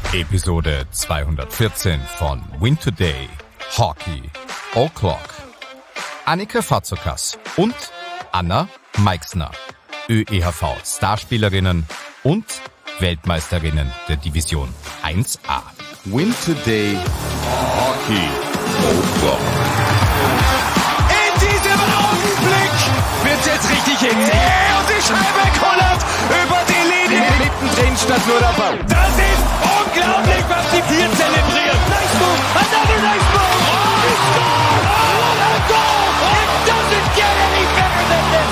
Episode 214 von Win Today Hockey O'Clock. Annika Fatzokas und Anna Meixner, ÖEHV-Starspielerinnen und Weltmeisterinnen der Division 1A. Win Today Hockey O'Clock. In diesem Augenblick wird's jetzt richtig hitzig. Und die Scheibe kullert über die Linie. Mittendrin stand nur der Ball. Das ist unglaublich, was die hier zelebrieren. Nice move, another nice move. Oh, he scored! Oh, what a goal! It doesn't get any better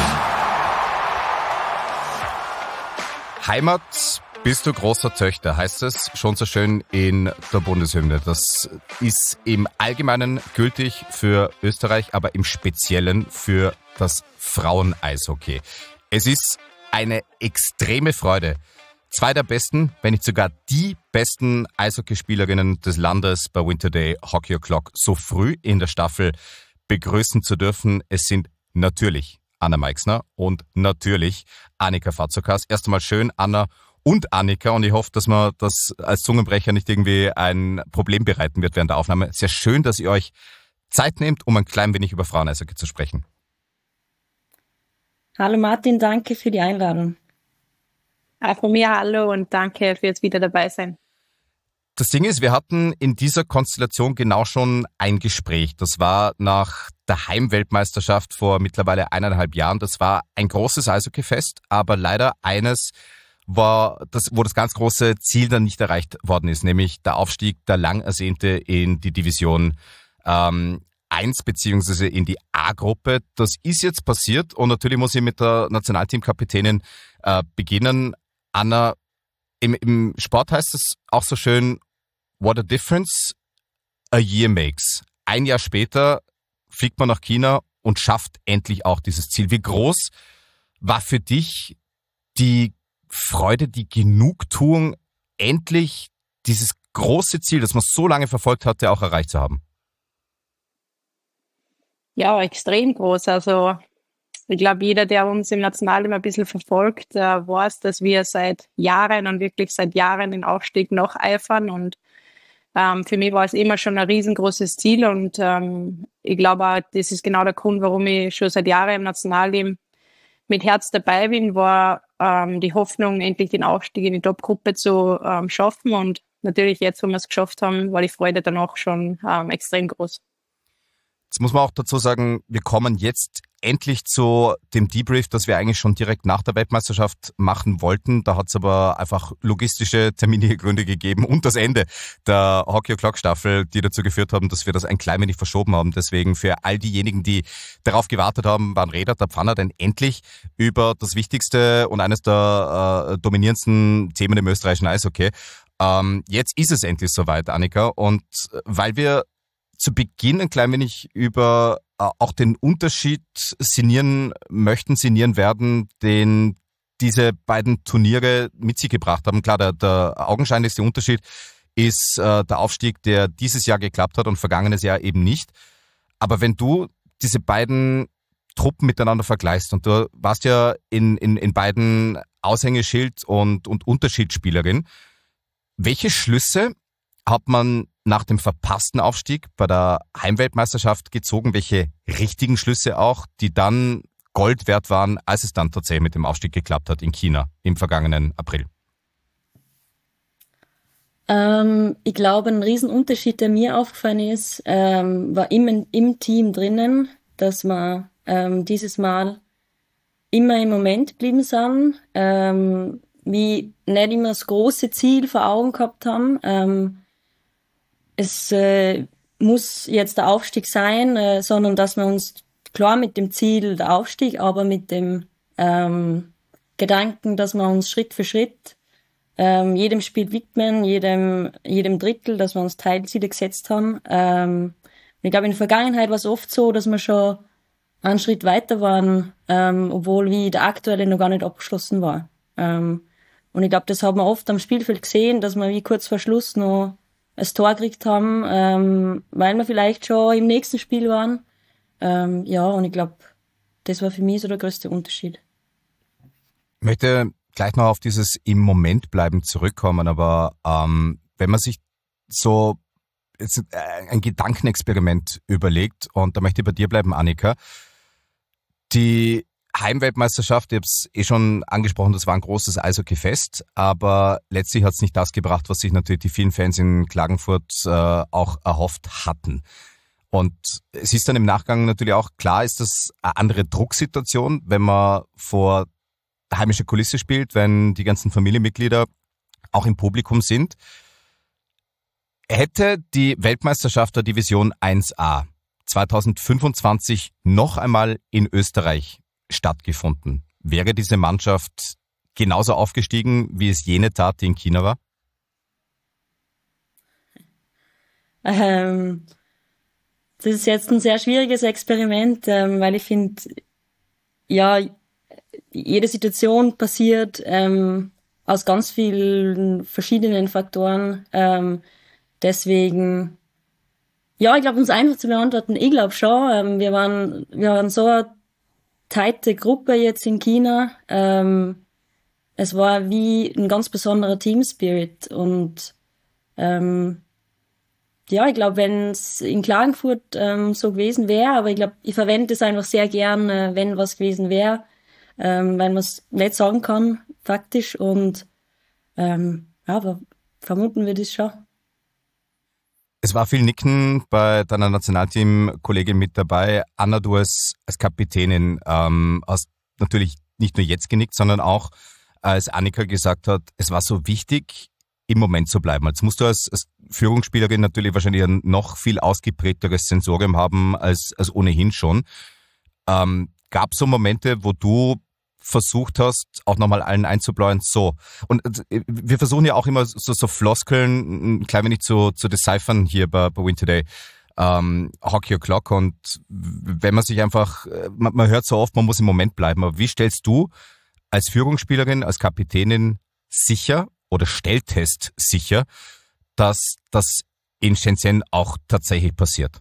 than this. Heimat bist du großer Töchter, heißt es schon so schön in der Bundeshymne. Das ist im Allgemeinen gültig für Österreich, aber im Speziellen für das Frauen-Eishockey. Es ist eine extreme Freude, zwei der besten, wenn nicht sogar die besten Eishockeyspielerinnen des Landes bei Win Today Hockey O'Clock so früh in der Staffel begrüßen zu dürfen. Es sind natürlich Anna Meixner und natürlich Annika Fatzokas. Erst einmal schön, Anna und Annika, und ich hoffe, dass man das als Zungenbrecher nicht irgendwie ein Problem bereiten wird während der Aufnahme. Sehr schön, dass ihr euch Zeit nehmt, um ein klein wenig über Frauen-Eishockey zu sprechen. Hallo Martin, danke für die Einladung. Auch von mir hallo und danke für jetzt wieder dabei sein. Das Ding ist, wir hatten in dieser Konstellation genau schon ein Gespräch. Das war nach der Heimweltmeisterschaft vor mittlerweile 1,5 Jahren. Das war ein großes Eishockeyfest, aber leider eines, wo das ganz große Ziel dann nicht erreicht worden ist, nämlich der Aufstieg der lang ersehnte in die Division 1 beziehungsweise in die A-Gruppe. Das ist jetzt passiert und natürlich muss ich mit der Nationalteamkapitänin beginnen. Anna, im Sport heißt es auch so schön, what a difference a year makes. Ein Jahr später fliegt man nach China und schafft endlich auch dieses Ziel. Wie groß war für dich die Freude, die Genugtuung, endlich dieses große Ziel, das man so lange verfolgt hatte, auch erreicht zu haben? Ja, extrem groß. Also ich glaube, jeder, der uns im Nationalteam ein bisschen verfolgt, weiß, dass wir seit Jahren und wirklich seit Jahren den Aufstieg noch eifern. Und für mich war es immer schon ein riesengroßes Ziel. Und ich glaube auch, das ist genau der Grund, warum ich schon seit Jahren im Nationalteam mit Herz dabei bin, war die Hoffnung, endlich den Aufstieg in die Top-Gruppe zu schaffen. Und natürlich jetzt, wo wir es geschafft haben, war die Freude danach schon extrem groß. Jetzt muss man auch dazu sagen, wir kommen jetzt endlich zu dem Debrief, das wir eigentlich schon direkt nach der Weltmeisterschaft machen wollten. Da hat es aber einfach logistische, terminliche Gründe gegeben und das Ende der Hockey O'Clock Staffel, die dazu geführt haben, dass wir das ein klein wenig verschoben haben. Deswegen für all diejenigen, die darauf gewartet haben, wann redet der Pfanner denn endlich über das wichtigste und eines der dominierendsten Themen im österreichischen Eishockey. Jetzt ist es endlich soweit, Annika, und weil wir zu Beginn ein klein wenig über auch den Unterschied sinnieren werden, den diese beiden Turniere mit sich gebracht haben. Klar, der augenscheinlichste Unterschied ist der Aufstieg, der dieses Jahr geklappt hat und vergangenes Jahr eben nicht. Aber wenn du diese beiden Truppen miteinander vergleichst, und du warst ja in beiden Aushängeschild und Unterschiedsspielerin, welche Schlüsse hat man nach dem verpassten Aufstieg bei der Heimweltmeisterschaft gezogen? Welche richtigen Schlüsse auch, die dann Gold wert waren, als es dann tatsächlich mit dem Aufstieg geklappt hat in China im vergangenen April? Ich glaube, ein Riesenunterschied, der mir aufgefallen ist, war im Team drinnen, dass wir dieses Mal immer im Moment geblieben sind, wie nicht immer das große Ziel vor Augen gehabt haben. Es muss jetzt der Aufstieg sein, sondern dass wir uns klar mit dem Ziel der Aufstieg, aber mit dem Gedanken, dass wir uns Schritt für Schritt jedem Spiel widmen, jedem Drittel, dass wir uns Teilziele gesetzt haben. Ich glaube, in der Vergangenheit war es oft so, dass wir schon einen Schritt weiter waren, obwohl wie der aktuelle noch gar nicht abgeschlossen war. Und ich glaube, das hat man oft am Spielfeld gesehen, dass wir wie kurz vor Schluss noch ein Tor gekriegt haben, weil wir vielleicht schon im nächsten Spiel waren. Und ich glaube, das war für mich so der größte Unterschied. Ich möchte gleich noch auf dieses im Moment bleiben zurückkommen, aber wenn man sich so jetzt ein Gedankenexperiment überlegt, und da möchte ich bei dir bleiben, Annika, die Heimweltmeisterschaft, ich habe es schon angesprochen, das war ein großes Eishockeyfest, aber letztlich hat es nicht das gebracht, was sich natürlich die vielen Fans in Klagenfurt auch erhofft hatten. Und es ist dann im Nachgang natürlich auch klar, ist das eine andere Drucksituation, wenn man vor heimischer Kulisse spielt, wenn die ganzen Familienmitglieder auch im Publikum sind. Hätte die Weltmeisterschaft der Division 1A 2025 noch einmal in Österreich stattgefunden, wäre diese Mannschaft genauso aufgestiegen, wie es jene tat, die in China war? Das ist jetzt ein sehr schwieriges Experiment, weil ich finde, ja, jede Situation passiert aus ganz vielen verschiedenen Faktoren. Deswegen, ja, ich glaube, um es einfach zu beantworten, ich glaube schon. Wir waren so eine tighte Gruppe jetzt in China. Es war wie ein ganz besonderer Team-Spirit. Und ja, ich glaube, wenn es in Klagenfurt so gewesen wäre, aber ich glaube, ich verwende es einfach sehr gern, wenn was gewesen wäre, weil man es nicht sagen kann, faktisch. Und ja, aber vermuten wir das schon. Es war viel Nicken bei deiner Nationalteam-Kollegin mit dabei. Anna, du als Kapitänin hast natürlich nicht nur jetzt genickt, sondern auch, als Annika gesagt hat, es war so wichtig, im Moment zu bleiben. Jetzt musst du als Führungsspielerin natürlich wahrscheinlich ein noch viel ausgeprägteres Sensorium haben als ohnehin schon. Gab es so Momente, wo du versucht hast, auch nochmal allen einzubläuen, so. Und wir versuchen ja auch immer so Floskeln ein klein wenig zu deciphern hier bei Win Today. Hockey O'Clock, und wenn man sich einfach, man hört so oft, man muss im Moment bleiben, aber wie stellst du als Führungsspielerin, als Kapitänin sicher oder stelltest sicher, dass das in Shenzhen auch tatsächlich passiert?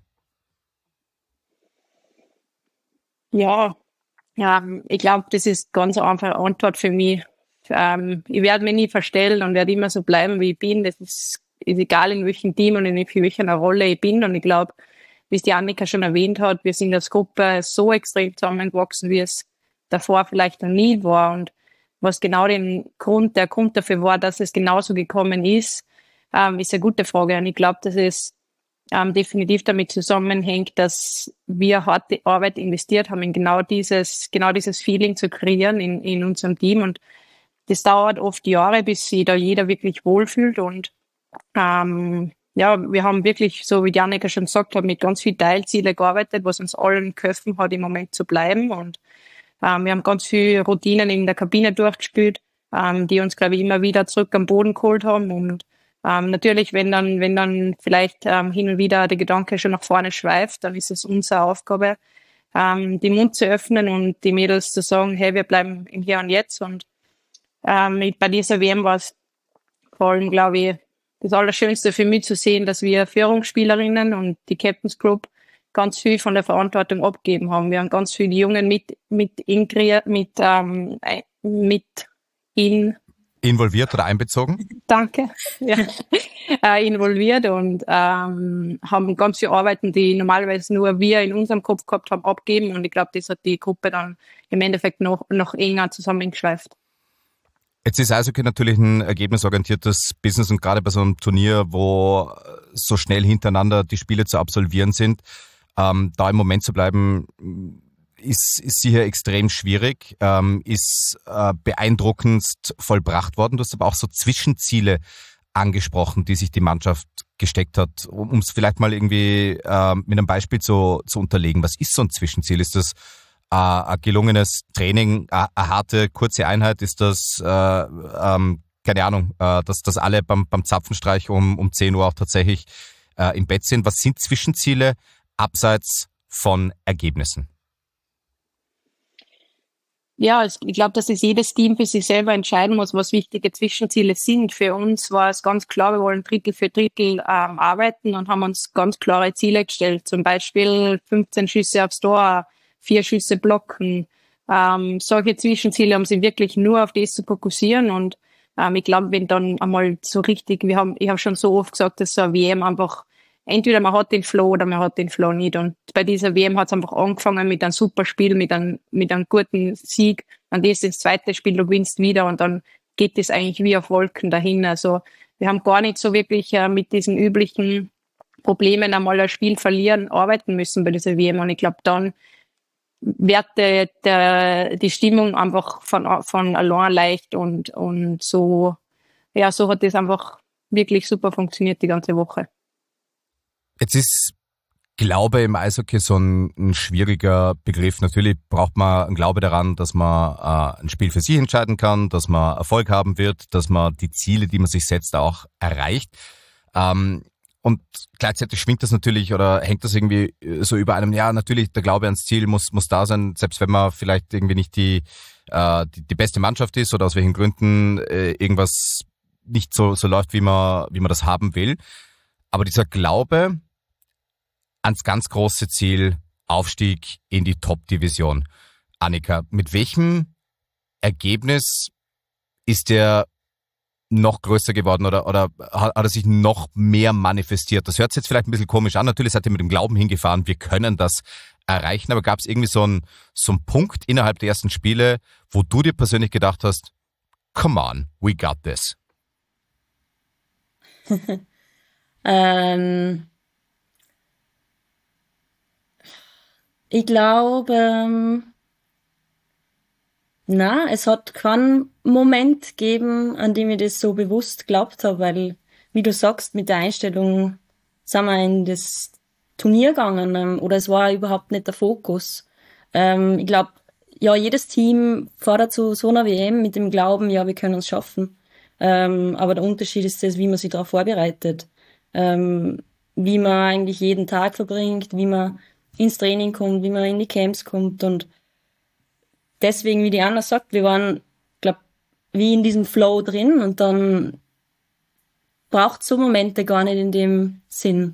Ja, ich glaube, das ist ganz einfach eine Antwort für mich. Ich werde mich nie verstellen und werde immer so bleiben, wie ich bin. Das ist egal, in welchem Team und in welcher Rolle ich bin. Und ich glaube, wie es die Annika schon erwähnt hat, wir sind als Gruppe so extrem zusammengewachsen, wie es davor vielleicht noch nie war. Und was genau der Grund dafür war, dass es genauso gekommen ist eine gute Frage. Und ich glaube, dass es definitiv damit zusammenhängt, dass wir harte Arbeit investiert haben, in genau dieses Feeling zu kreieren in unserem Team. Und das dauert oft Jahre, bis sich da jeder wirklich wohlfühlt. Und ja, wir haben wirklich, so wie die Annika schon gesagt hat, mit ganz vielen Teilzielen gearbeitet, was uns allen geholfen hat, im Moment zu bleiben. Und wir haben ganz viele Routinen in der Kabine durchgespielt, die uns, glaube ich, immer wieder zurück am Boden geholt haben. Und natürlich, wenn dann vielleicht hin und wieder der Gedanke schon nach vorne schweift, dann ist es unsere Aufgabe, den Mund zu öffnen und die Mädels zu sagen, hey, wir bleiben im Hier und Jetzt. Und bei dieser WM war es vor allem, glaube ich, das Allerschönste für mich zu sehen, dass wir Führungsspielerinnen und die Captain's Group ganz viel von der Verantwortung abgeben haben. Wir haben ganz viele Jungen Involviert oder einbezogen? Danke. Ja. Involviert und haben ganz viele Arbeiten, die normalerweise nur wir in unserem Kopf gehabt haben, abgeben. Und ich glaube, das hat die Gruppe dann im Endeffekt noch enger zusammengeschleift. Jetzt ist Eishockey natürlich ein ergebnisorientiertes Business, und gerade bei so einem Turnier, wo so schnell hintereinander die Spiele zu absolvieren sind, da im Moment zu bleiben, ist sicher extrem schwierig, ist beeindruckend vollbracht worden. Du hast aber auch so Zwischenziele angesprochen, die sich die Mannschaft gesteckt hat, um es vielleicht mal irgendwie mit einem Beispiel zu unterlegen. Was ist so ein Zwischenziel? Ist das ein gelungenes Training, eine harte, kurze Einheit? Ist das, keine Ahnung, dass alle beim Zapfenstreich um 10 Uhr auch tatsächlich im Bett sind? Was sind Zwischenziele abseits von Ergebnissen? Ja, ich glaube, dass es jedes Team für sich selber entscheiden muss, was wichtige Zwischenziele sind. Für uns war es ganz klar, wir wollen Drittel für Drittel arbeiten und haben uns ganz klare Ziele gestellt. Zum Beispiel 15 Schüsse aufs Tor, 4 Schüsse blocken. Solche Zwischenziele, um sich wirklich nur auf das zu fokussieren. Und Ich glaube, wenn dann einmal so richtig, ich habe schon so oft gesagt, dass so eine WM einfach, entweder man hat den Flow oder man hat den Flow nicht. Und bei dieser WM hat es einfach angefangen mit einem super Spiel, mit einem guten Sieg. Dann gehst du ins zweite Spiel, du gewinnst wieder und dann geht es eigentlich wie auf Wolken dahin. Also wir haben gar nicht so wirklich mit diesen üblichen Problemen einmal ein Spiel verlieren, arbeiten müssen bei dieser WM. Und ich glaube, dann wird die Stimmung einfach von allein leicht und so, ja, so hat das einfach wirklich super funktioniert die ganze Woche. Jetzt ist Glaube im Eishockey so ein schwieriger Begriff. Natürlich braucht man einen Glaube daran, dass man ein Spiel für sich entscheiden kann, dass man Erfolg haben wird, dass man die Ziele, die man sich setzt, auch erreicht. Und gleichzeitig schwingt das natürlich oder hängt das irgendwie so über einem, ja, natürlich, der Glaube ans Ziel muss da sein, selbst wenn man vielleicht irgendwie nicht die beste Mannschaft ist oder aus welchen Gründen irgendwas nicht so läuft, wie man das haben will. Aber dieser Glaube ans ganz große Ziel, Aufstieg in die Top-Division. Annika, mit welchem Ergebnis ist der noch größer geworden oder hat er sich noch mehr manifestiert? Das hört sich jetzt vielleicht ein bisschen komisch an. Natürlich seid ihr mit dem Glauben hingefahren, wir können das erreichen, aber gab es irgendwie so einen Punkt innerhalb der ersten Spiele, wo du dir persönlich gedacht hast, come on, we got this? Ich glaube, es hat keinen Moment gegeben, an dem ich das so bewusst geglaubt habe, weil, wie du sagst, mit der Einstellung sind wir in das Turnier gegangen, oder es war überhaupt nicht der Fokus. Ich glaube, ja, jedes Team fährt zu so einer WM mit dem Glauben, ja, wir können es schaffen. Aber der Unterschied ist das, wie man sich darauf vorbereitet. Wie man eigentlich jeden Tag verbringt, wie man ins Training kommt, wie man in die Camps kommt. Und deswegen, wie die Anna sagt, wir waren, glaube wie in diesem Flow drin und dann braucht es so Momente gar nicht in dem Sinn.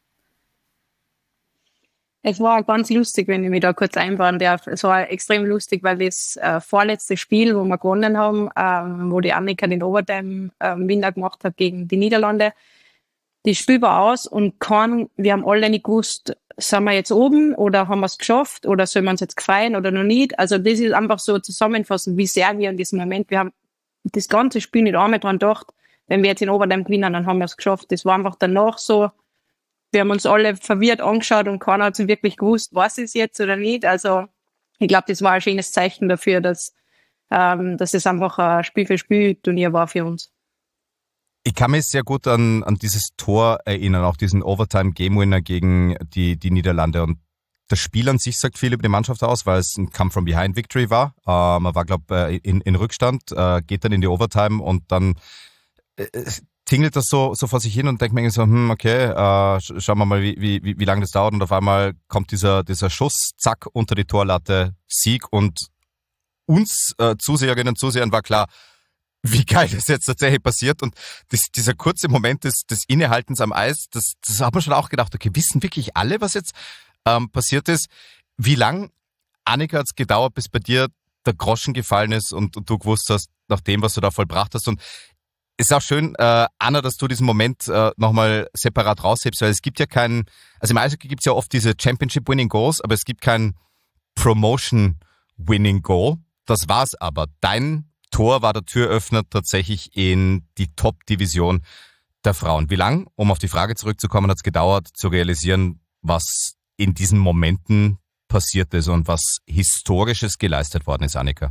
Es war ganz lustig, wenn ich mich da kurz einbauen darf. Es war extrem lustig, weil das vorletzte Spiel, wo wir gewonnen haben, wo die Annika den Overtime-Winner gemacht hat gegen die Niederlande, das Spiel war aus und wir haben alle nicht gewusst, sind wir jetzt oben oder haben wir es geschafft oder sollen wir uns jetzt gefreien oder noch nicht. Also das ist einfach so zusammenfassend, wie sehr wir in diesem Moment, wir haben das ganze Spiel nicht einmal dran gedacht, wenn wir jetzt in Overtime gewinnen, dann haben wir es geschafft. Das war einfach danach so, wir haben uns alle verwirrt angeschaut und keiner hat so wirklich gewusst, was ist jetzt oder nicht. Also ich glaube, das war ein schönes Zeichen dafür, dass es einfach ein Spiel-für-Spiel-Turnier war für uns. Ich kann mich sehr gut an dieses Tor erinnern, auch diesen Overtime-Game-Winner gegen die Niederlande. Und das Spiel an sich sagt viel über die Mannschaft aus, weil es ein Come-from-Behind-Victory war. Man war, glaube ich, in Rückstand, geht dann in die Overtime und dann tingelt das so vor sich hin und denkt mir so, okay, schauen wir mal, wie lange das dauert. Und auf einmal kommt dieser Schuss, zack, unter die Torlatte, Sieg. Und uns Zuseherinnen und Zusehern war klar, wie geil das jetzt tatsächlich passiert. Und dieser kurze Moment des Innehaltens am Eis, das hat man schon auch gedacht, okay, wissen wirklich alle, was jetzt passiert ist? Wie lang, Annika, hat es gedauert, bis bei dir der Groschen gefallen ist und du gewusst hast, nach dem, was du da vollbracht hast? Und es ist auch schön, Anna, dass du diesen Moment nochmal separat raushebst, weil es gibt ja also im Eishockey gibt es ja oft diese Championship-Winning Goals, aber es gibt kein Promotion-Winning Goal. Das war's aber. Dein Tor war der Türöffner tatsächlich in die Top-Division der Frauen. Wie lang, um auf die Frage zurückzukommen, hat es gedauert, zu realisieren, was in diesen Momenten passiert ist und was Historisches geleistet worden ist, Annika?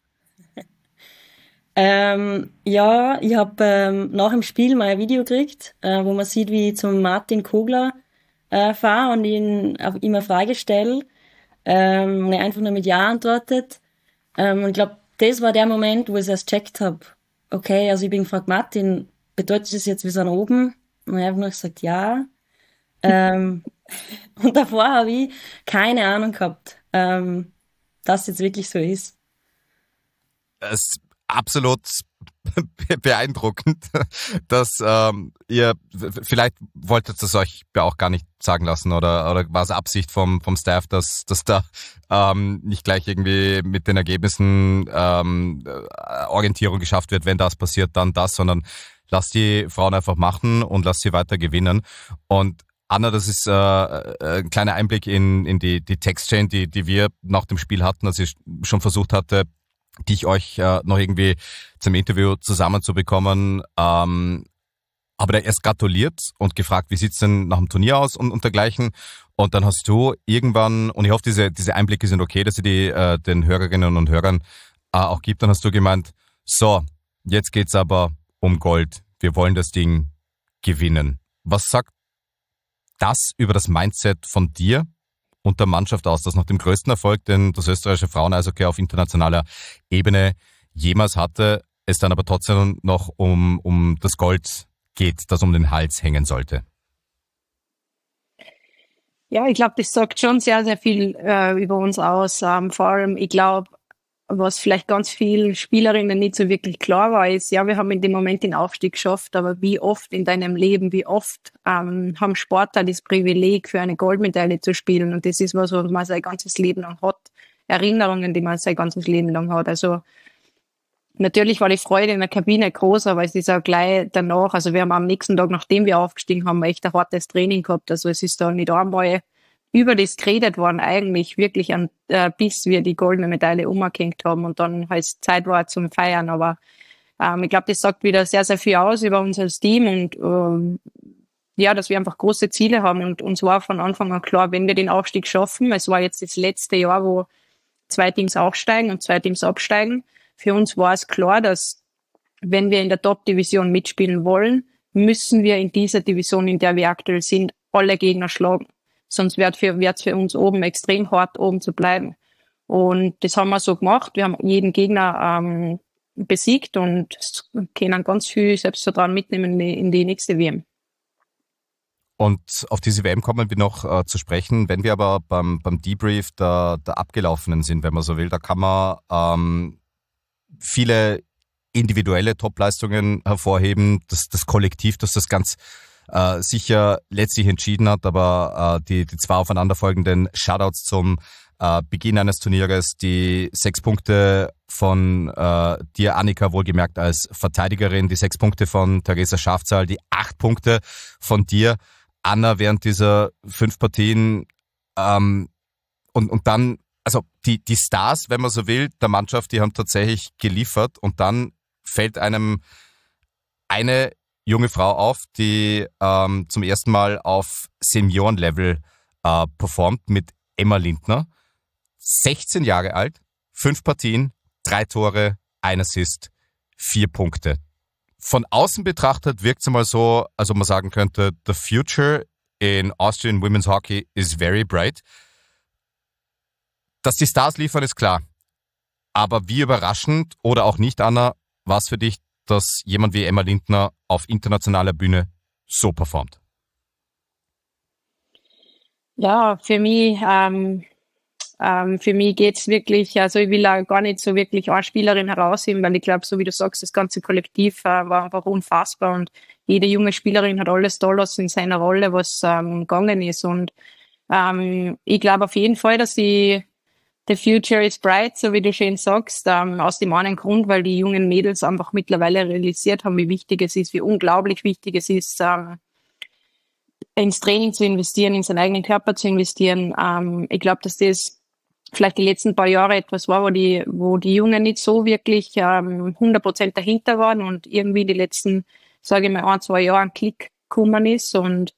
Ja, ich habe nach dem Spiel mal ein Video gekriegt, wo man sieht, wie ich zum Martin Kogler fahre und ihm eine Frage stelle. Und er einfach nur mit Ja antwortet. Und ich glaube, das war der Moment, wo ich es erst gecheckt habe. Okay, also ich bin gefragt, Martin, bedeutet das jetzt, wir sind oben? Und er hat einfach nur gesagt, ja. Und davor habe ich keine Ahnung gehabt, dass es jetzt wirklich so ist. Es absolut beeindruckend, dass ihr, vielleicht wolltet ihr es euch ja auch gar nicht sagen lassen oder war es Absicht vom Staff, dass da nicht gleich irgendwie mit den Ergebnissen Orientierung geschafft wird, wenn das passiert, dann das, sondern lasst die Frauen einfach machen und lasst sie weiter gewinnen. Und Anna, das ist ein kleiner Einblick in die Textchain, die wir nach dem Spiel hatten, als ich schon versucht hatte, euch noch irgendwie zum Interview zusammenzubekommen. Habe da erst gratuliert und gefragt, wie sieht's denn nach dem Turnier aus und dergleichen. Und dann hast du irgendwann, und ich hoffe, diese Einblicke sind okay, dass sie die den Hörerinnen und Hörern auch gibt, dann hast du gemeint, so, jetzt geht's aber um Gold. Wir wollen das Ding gewinnen. Was sagt das über das Mindset von dir und der Mannschaft aus, dass nach dem größten Erfolg, den das österreichische Frauen-Eishockey auf internationaler Ebene jemals hatte, es dann aber trotzdem noch um das Gold geht, das um den Hals hängen sollte? Ja, ich glaube, das sagt schon sehr, sehr viel über uns aus. Vor allem, ich glaube, was vielleicht ganz vielen Spielerinnen nicht so wirklich klar war, ist, ja, wir haben in dem Moment den Aufstieg geschafft, aber wie oft in deinem Leben, wie oft haben Sportler das Privileg, für eine Goldmedaille zu spielen? Und das ist was man sein ganzes Leben lang hat. Erinnerungen, die man sein ganzes Leben lang hat. Also natürlich war die Freude in der Kabine groß, aber es ist auch gleich danach, also wir haben am nächsten Tag, nachdem wir aufgestiegen haben, echt ein hartes Training gehabt. Also es ist da nicht einmal über das geredet worden, eigentlich wirklich bis wir die goldene Medaille umgehängt haben und dann halt Zeit war zum Feiern. Aber ich glaube, das sagt wieder sehr, sehr viel aus über uns als Team und ja, dass wir einfach große Ziele haben. Und uns war von Anfang an klar, wenn wir den Aufstieg schaffen, es war jetzt das letzte Jahr, wo 2 Teams aufsteigen und 2 Teams absteigen. Für uns war es klar, dass wenn wir in der Top-Division mitspielen wollen, müssen wir in dieser Division, in der wir aktuell sind, alle Gegner schlagen. Sonst wird's für uns oben extrem hart, oben zu bleiben. Und das haben wir so gemacht. Wir haben jeden Gegner besiegt und können ganz viel Selbstvertrauen mitnehmen in die nächste WM. Und auf diese WM kommen wir noch zu sprechen. Wenn wir aber beim Debrief der Abgelaufenen sind, wenn man so will, da kann man viele individuelle Topleistungen hervorheben. Das Kollektiv, das ganz sicher letztlich entschieden hat, aber die 2 aufeinanderfolgenden Shoutouts zum Beginn eines Turnieres, die 6 Punkte von dir, Annika, wohlgemerkt als Verteidigerin, die 6 Punkte von Theresa Schafzahl, die 8 Punkte von dir, Anna, während dieser 5 Partien und dann, also die Stars, wenn man so will, der Mannschaft, die haben tatsächlich geliefert und dann fällt einem eine junge Frau auf, die zum ersten Mal auf Seniorenlevel performt mit Emma Lindner. 16 Jahre alt, 5 Partien, 3 Tore, 1 Assist, 4 Punkte. Von außen betrachtet wirkt es mal so, als ob man sagen könnte, the future in Austrian Women's Hockey is very bright. Dass die Stars liefern, ist klar. Aber wie überraschend oder auch nicht, Anna, war es für dich, dass jemand wie Emma Lindner auf internationaler Bühne so performt? Ja, für mich geht's wirklich, also ich will auch gar nicht so wirklich eine Spielerin herausheben, weil ich glaube, so wie du sagst, das ganze Kollektiv war einfach unfassbar und jede junge Spielerin hat alles da lassen in seiner Rolle, was gegangen ist und ich glaube auf jeden Fall, dass the future is bright, so wie du schön sagst, aus dem einen Grund, weil die jungen Mädels einfach mittlerweile realisiert haben, wie wichtig es ist, wie unglaublich wichtig es ist, ins Training zu investieren, in seinen eigenen Körper zu investieren. Ich glaube, dass das vielleicht die letzten paar Jahre etwas war, wo die Jungen nicht so wirklich 100% dahinter waren und irgendwie die letzten, sage ich mal, 1-2 Jahre ein Klick gekommen ist und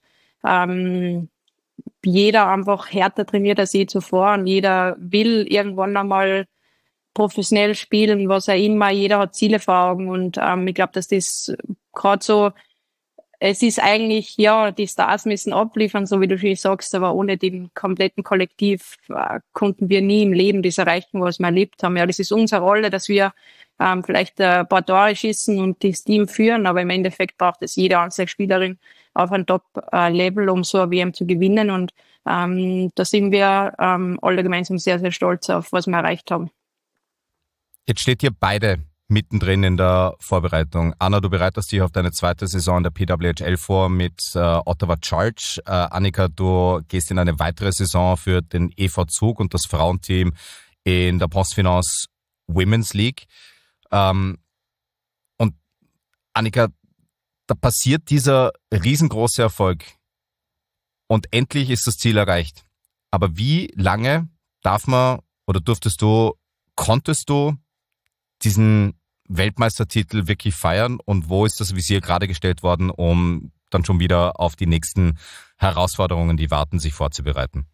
jeder einfach härter trainiert als je zuvor und jeder will irgendwann einmal professionell spielen, was auch immer, jeder hat Ziele vor Augen und ich glaube, dass das gerade so, es ist eigentlich, ja, die Stars müssen abliefern, so wie du schon sagst, aber ohne den kompletten Kollektiv konnten wir nie im Leben das erreichen, was wir erlebt haben. Ja, das ist unsere Rolle, dass wir vielleicht ein paar Tore schießen und das Team führen, aber im Endeffekt braucht es jede einzelne Spielerin auf ein Top-Level, um so eine WM zu gewinnen und da sind wir alle gemeinsam sehr, sehr stolz auf, was wir erreicht haben. Jetzt steht ihr beide mittendrin in der Vorbereitung. Anna, du bereitest dich auf deine zweite Saison der PWHL vor mit Ottawa Charge. Annika, du gehst in eine weitere Saison für den EV Zug und das Frauenteam in der Postfinance Women's League. Und Annika, da passiert dieser riesengroße Erfolg und endlich ist das Ziel erreicht. Aber wie lange darf man oder konntest du diesen Weltmeistertitel wirklich feiern und wo ist das Visier gerade gestellt worden, um dann schon wieder auf die nächsten Herausforderungen, die warten, sich vorzubereiten?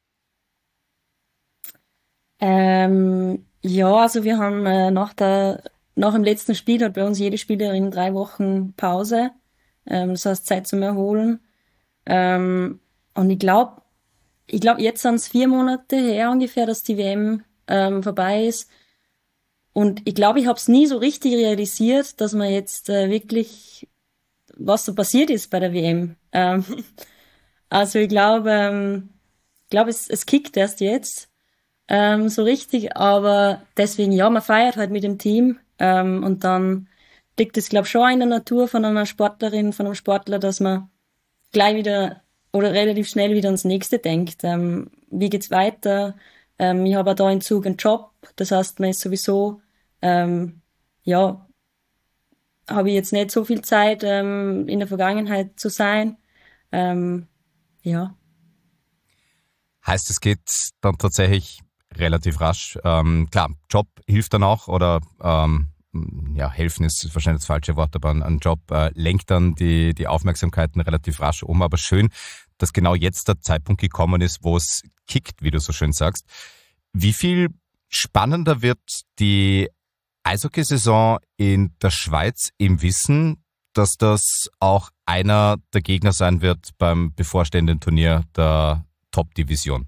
Ja, also wir haben nach dem letzten Spiel hat bei uns jede Spielerin 3 Wochen Pause, das heißt Zeit zum Erholen. Und ich glaube, jetzt sind es 4 Monate her ungefähr, dass die WM vorbei ist. Und ich glaube, ich habe es nie so richtig realisiert, dass man jetzt wirklich, was so passiert ist bei der WM. Also ich glaube, es kickt erst jetzt so richtig, aber deswegen, ja, man feiert halt mit dem Team und dann liegt es, glaube ich, schon in der Natur von einer Sportlerin, von einem Sportler, dass man gleich wieder oder relativ schnell wieder ans Nächste denkt. Wie geht's weiter? Ich habe auch da in Zug einen Job, das heißt, man ist sowieso, ja, habe ich jetzt nicht so viel Zeit, in der Vergangenheit zu sein. Ja. Heißt, es geht dann tatsächlich relativ rasch. Klar, Job hilft dann auch oder helfen ist wahrscheinlich das falsche Wort, aber ein Job lenkt dann die Aufmerksamkeiten relativ rasch um. Aber schön, dass genau jetzt der Zeitpunkt gekommen ist, wo es kickt, wie du so schön sagst. Wie viel spannender wird die Eishockeysaison in der Schweiz im Wissen, dass das auch einer der Gegner sein wird beim bevorstehenden Turnier der Top-Division?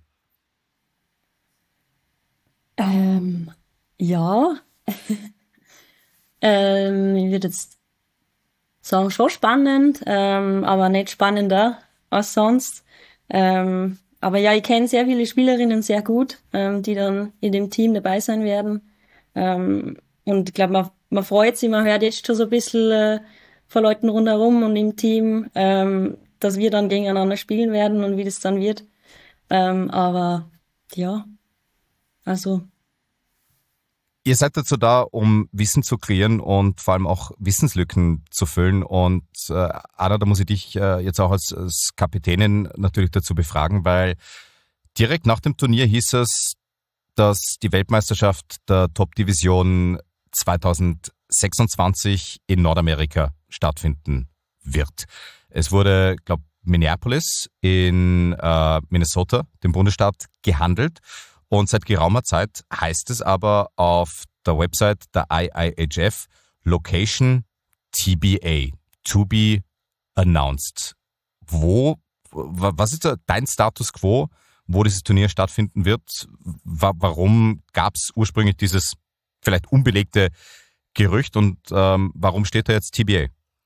Ja. Ich würde jetzt sagen, schon spannend, aber nicht spannender als sonst. Aber ja, ich kenne sehr viele Spielerinnen sehr gut, die dann in dem Team dabei sein werden. Und ich glaube, man freut sich, man hört jetzt schon so ein bisschen von Leuten rundherum und im Team, dass wir dann gegeneinander spielen werden und wie das dann wird. Aber ja, also... Ihr seid dazu da, um Wissen zu kreieren und vor allem auch Wissenslücken zu füllen. Und Anna, da muss ich dich jetzt auch als Kapitänin natürlich dazu befragen, weil direkt nach dem Turnier hieß es, dass die Weltmeisterschaft der Top-Division 2026 in Nordamerika stattfinden wird. Es wurde, glaube ich, Minneapolis in Minnesota, dem Bundesstaat, gehandelt. Und seit geraumer Zeit heißt es aber auf der Website der IIHF Location TBA, to be announced. Was ist dein Status quo, wo dieses Turnier stattfinden wird? Warum gab es ursprünglich dieses vielleicht unbelegte Gerücht und warum steht da jetzt TBA?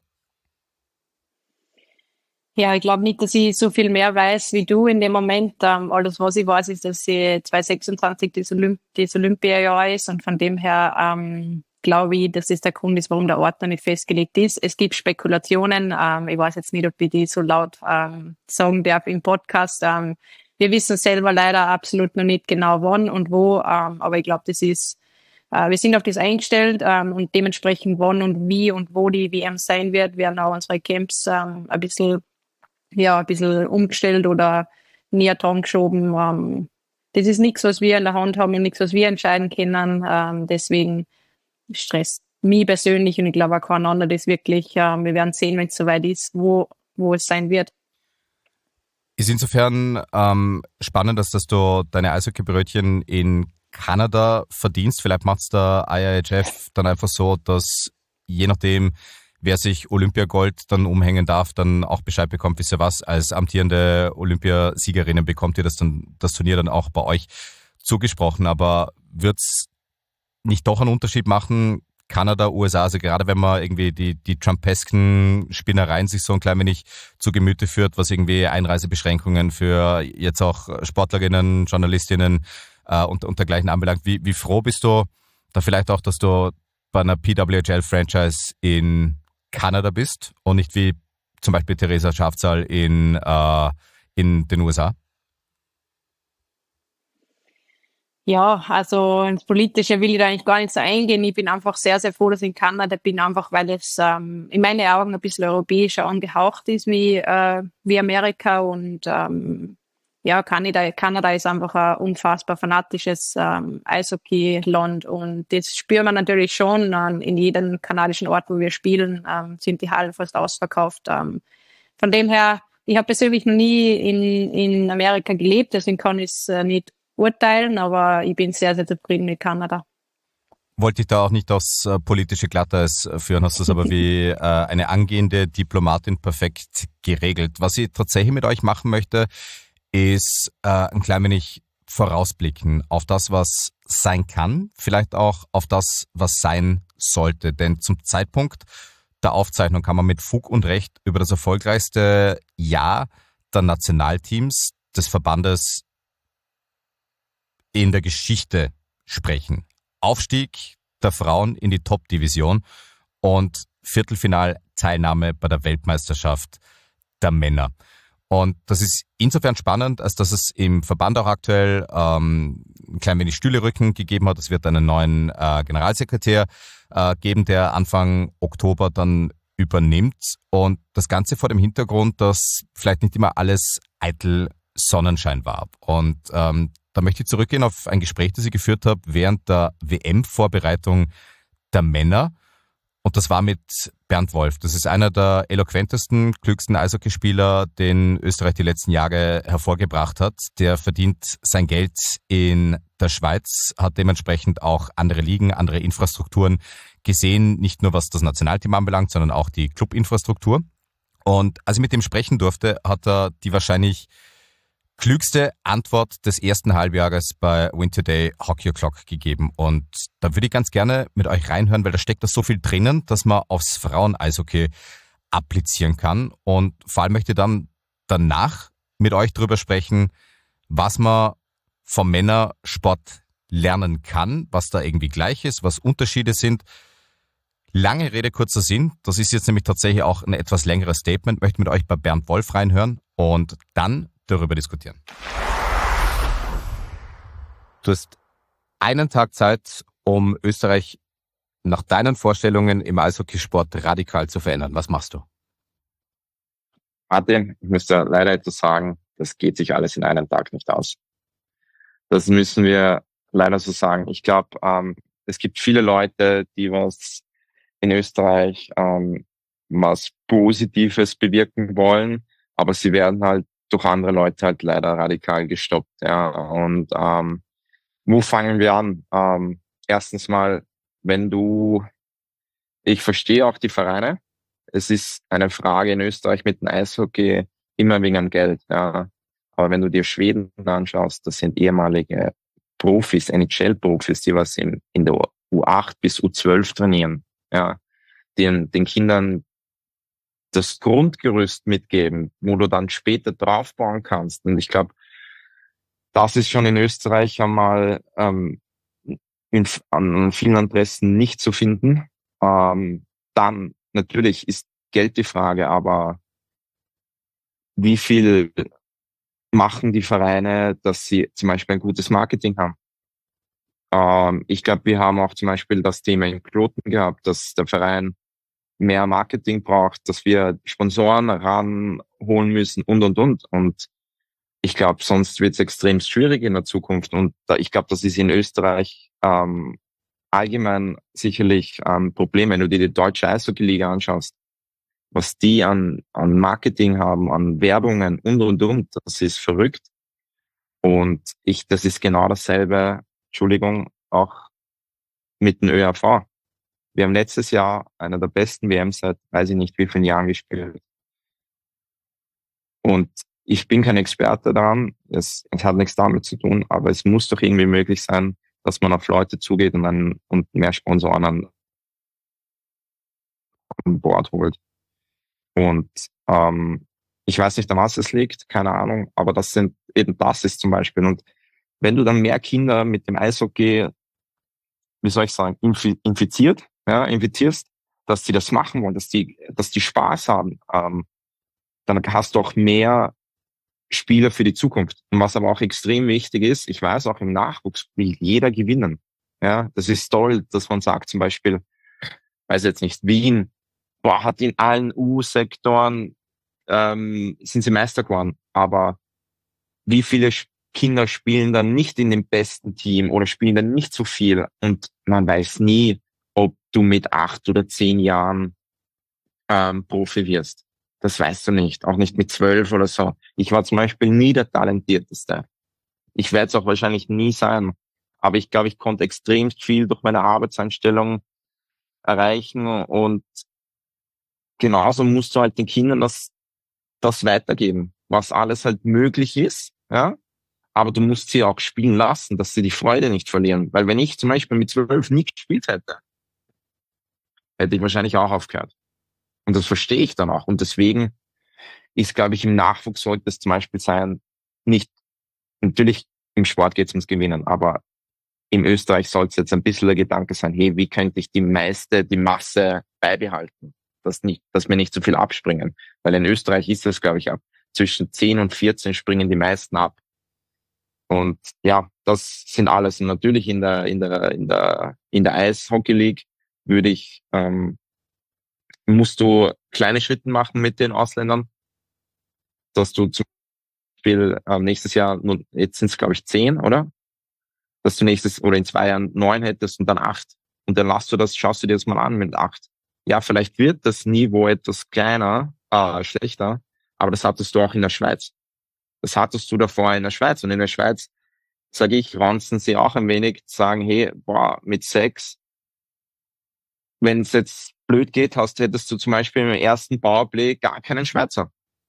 Ja, ich glaube nicht, dass ich so viel mehr weiß wie du in dem Moment. Alles, was ich weiß, ist, dass 2026 das Olympiajahr ist und von dem her glaube ich, dass das der Grund ist, warum der Ort noch nicht festgelegt ist. Es gibt Spekulationen. Ich weiß jetzt nicht, ob ich die so laut sagen darf im Podcast. Wir wissen selber leider absolut noch nicht genau wann und wo, aber ich glaube, das ist wir sind auf das eingestellt und dementsprechend wann und wie und wo die WM sein wird, werden auch unsere Camps ein bisschen umgestellt oder näher dran geschoben. Das ist nichts, was wir in der Hand haben und nichts, was wir entscheiden können. Deswegen stresst mich persönlich und ich glaube auch keinen anderen das wirklich. Wir werden sehen, wenn es soweit ist, wo es sein wird. Ist insofern spannend, dass du deine Eishockeybrötchen in Kanada verdienst. Vielleicht macht es der IIHF dann einfach so, dass je nachdem, wer sich Olympiagold dann umhängen darf, dann auch Bescheid bekommt, wisst ihr was, als amtierende Olympiasiegerinnen bekommt ihr das Turnier dann auch bei euch zugesprochen. Aber wird's nicht doch einen Unterschied machen, Kanada, USA, also gerade wenn man irgendwie die Trumpesken Spinnereien sich so ein klein wenig zu Gemüte führt, was irgendwie Einreisebeschränkungen für jetzt auch Sportlerinnen, Journalistinnen und dergleichen anbelangt. Wie froh bist du da vielleicht auch, dass du bei einer PWHL-Franchise in Kanada bist und nicht wie zum Beispiel Theresa Schafzahl in den USA? Ja, also ins Politische will ich da eigentlich gar nicht so eingehen. Ich bin einfach sehr, sehr froh, dass ich in Kanada bin, einfach weil es in meinen Augen ein bisschen europäischer angehaucht ist wie Amerika. Und ja, Kanada ist einfach ein unfassbar fanatisches Eishockey-Land. Und das spüren wir natürlich schon in jedem kanadischen Ort, wo wir spielen, sind die Hallen fast ausverkauft. Von dem her, ich habe persönlich noch nie in Amerika gelebt, deswegen kann ich es nicht urteilen, aber ich bin sehr, sehr zufrieden mit Kanada. Wollte ich da auch nicht aufs politische Glatteis führen, hast du es aber wie eine angehende Diplomatin perfekt geregelt. Was ich tatsächlich mit euch machen möchte, ist ein klein wenig vorausblicken auf das, was sein kann, vielleicht auch auf das, was sein sollte. Denn zum Zeitpunkt der Aufzeichnung kann man mit Fug und Recht über das erfolgreichste Jahr der Nationalteams des Verbandes in der Geschichte sprechen. Aufstieg der Frauen in die Top-Division und Viertelfinalteilnahme bei der Weltmeisterschaft der Männer. Und das ist insofern spannend, als dass es im Verband auch aktuell ein klein wenig Stühlerücken gegeben hat. Es wird einen neuen Generalsekretär geben, der Anfang Oktober dann übernimmt. Und das Ganze vor dem Hintergrund, dass vielleicht nicht immer alles eitel Sonnenschein war. Und da möchte ich zurückgehen auf ein Gespräch, das ich geführt habe während der WM-Vorbereitung der Männer. Und das war mit Bernd Wolf. Das ist einer der eloquentesten, klügsten Eishockeyspieler, den Österreich die letzten Jahre hervorgebracht hat. Der verdient sein Geld in der Schweiz, hat dementsprechend auch andere Ligen, andere Infrastrukturen gesehen. Nicht nur was das Nationalteam anbelangt, sondern auch die Clubinfrastruktur. Und als ich mit ihm sprechen durfte, hat er die wahrscheinlich klügste Antwort des ersten Halbjahres bei Win Today Hockey O'Clock gegeben. Und da würde ich ganz gerne mit euch reinhören, weil da steckt da so viel drinnen, dass man aufs Frauen-Eishockey applizieren kann. Und vor allem möchte ich dann danach mit euch drüber sprechen, was man vom Männersport lernen kann, was da irgendwie gleich ist, was Unterschiede sind. Lange Rede, kurzer Sinn. Das ist jetzt nämlich tatsächlich auch ein etwas längeres Statement. Ich möchte mit euch bei Bernd Wolf reinhören und dann darüber diskutieren. Du hast einen Tag Zeit, um Österreich nach deinen Vorstellungen im Eishockeysport radikal zu verändern. Was machst du? Martin, ich müsste leider etwas sagen, das geht sich alles in einem Tag nicht aus. Das müssen wir leider so sagen. Ich glaube, es gibt viele Leute, die was in Österreich was Positives bewirken wollen, aber sie werden halt durch andere Leute halt leider radikal gestoppt. Ja. Und wo fangen wir an? Erstens mal, ich verstehe auch die Vereine. Es ist eine Frage in Österreich mit dem Eishockey immer wegen dem Geld. Ja. Aber wenn du dir Schweden anschaust, das sind ehemalige Profis, NHL-Profis, die was in der U8 bis U12 trainieren, ja, den Kindern das Grundgerüst mitgeben, wo du dann später draufbauen kannst. Und ich glaube, das ist schon in Österreich einmal an vielen Adressen nicht zu finden. Dann natürlich ist Geld die Frage, aber wie viel machen die Vereine, dass sie zum Beispiel ein gutes Marketing haben? Ich glaube, wir haben auch zum Beispiel das Thema in Kloten gehabt, dass der Verein mehr Marketing braucht, dass wir Sponsoren ranholen müssen und. Und ich glaube, sonst wird es extrem schwierig in der Zukunft. Und ich glaube, das ist in Österreich allgemein sicherlich ein Problem, wenn du dir die deutsche Eishockey-Liga anschaust. Was die an Marketing haben, an Werbungen und. Das ist verrückt. Und das ist genau dasselbe, auch mit dem ÖRV. Wir haben letztes Jahr einer der besten WMs seit, weiß ich nicht wie vielen Jahren gespielt. Und ich bin kein Experte daran, es hat nichts damit zu tun, aber es muss doch irgendwie möglich sein, dass man auf Leute zugeht und mehr Sponsoren an Bord holt. Und ich weiß nicht, an was es liegt, keine Ahnung, aber das ist zum Beispiel. Und wenn du dann mehr Kinder mit dem Eishockey, wie soll ich sagen, infiziert, ja, invitierst, dass die das machen wollen, dass die Spaß haben, dann hast du auch mehr Spieler für die Zukunft. Und was aber auch extrem wichtig ist, ich weiß auch im Nachwuchs will jeder gewinnen. Ja, das ist toll, dass man sagt, zum Beispiel, weiß jetzt nicht, Wien, hat in allen U-Sektoren, sind sie Meister geworden. Aber wie viele Kinder spielen dann nicht in dem besten Team oder spielen dann nicht so viel? Und man weiß nie, ob du mit 8 oder 10 Jahren Profi wirst. Das weißt du nicht. Auch nicht mit 12 oder so. Ich war zum Beispiel nie der Talentierteste. Ich werde es auch wahrscheinlich nie sein. Aber ich glaube, ich konnte extrem viel durch meine Arbeitseinstellung erreichen. Und genauso musst du halt den Kindern das weitergeben, was alles halt möglich ist. Ja? Aber du musst sie auch spielen lassen, dass sie die Freude nicht verlieren. Weil wenn ich zum Beispiel mit 12 nie gespielt hätte, hätte ich wahrscheinlich auch aufgehört. Und das verstehe ich dann auch. Und deswegen ist, glaube ich, im Nachwuchs sollte es zum Beispiel sein, nicht, natürlich im Sport geht es ums Gewinnen, aber in Österreich soll es jetzt ein bisschen der Gedanke sein, hey, wie könnte ich die Masse beibehalten, dass wir nicht zu viel abspringen. Weil in Österreich ist das, glaube ich, zwischen 10 und 14 springen die meisten ab. Und ja, das sind alles. Und natürlich in der Eishockey League musst du kleine Schritte machen mit den Ausländern, dass du zum Beispiel nächstes Jahr, jetzt sind es glaube ich 10, oder? Dass du nächstes oder in 2 Jahren 9 hättest und dann 8. Und dann schaust du dir das mal an mit 8. Ja, vielleicht wird das Niveau etwas schlechter, aber das hattest du auch in der Schweiz. Das hattest du davor in der Schweiz. Und in der Schweiz, sage ich, ranzen sie auch ein wenig, sagen, hey, mit 6, wenn es jetzt blöd geht, hättest du zum Beispiel im ersten Powerplay gar keinen Schweizer.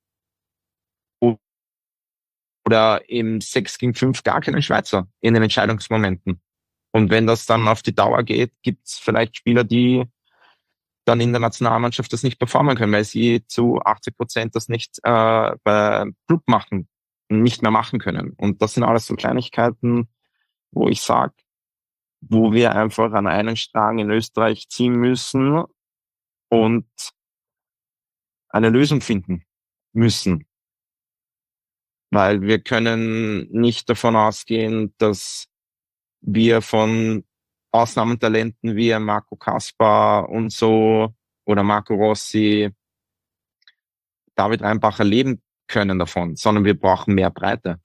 Oder im 6 gegen 5 gar keinen Schweizer in den Entscheidungsmomenten. Und wenn das dann auf die Dauer geht, gibt es vielleicht Spieler, die dann in der Nationalmannschaft das nicht performen können, weil sie zu 80% das nicht bei Club nicht mehr machen können. Und das sind alles so Kleinigkeiten, wo ich sage, wo wir einfach an einen Strang in Österreich ziehen müssen und eine Lösung finden müssen. Weil wir können nicht davon ausgehen, dass wir von Ausnahmetalenten wie Marco Kaspar und so oder Marco Rossi, David Reinbacher leben können davon, sondern wir brauchen mehr Breite.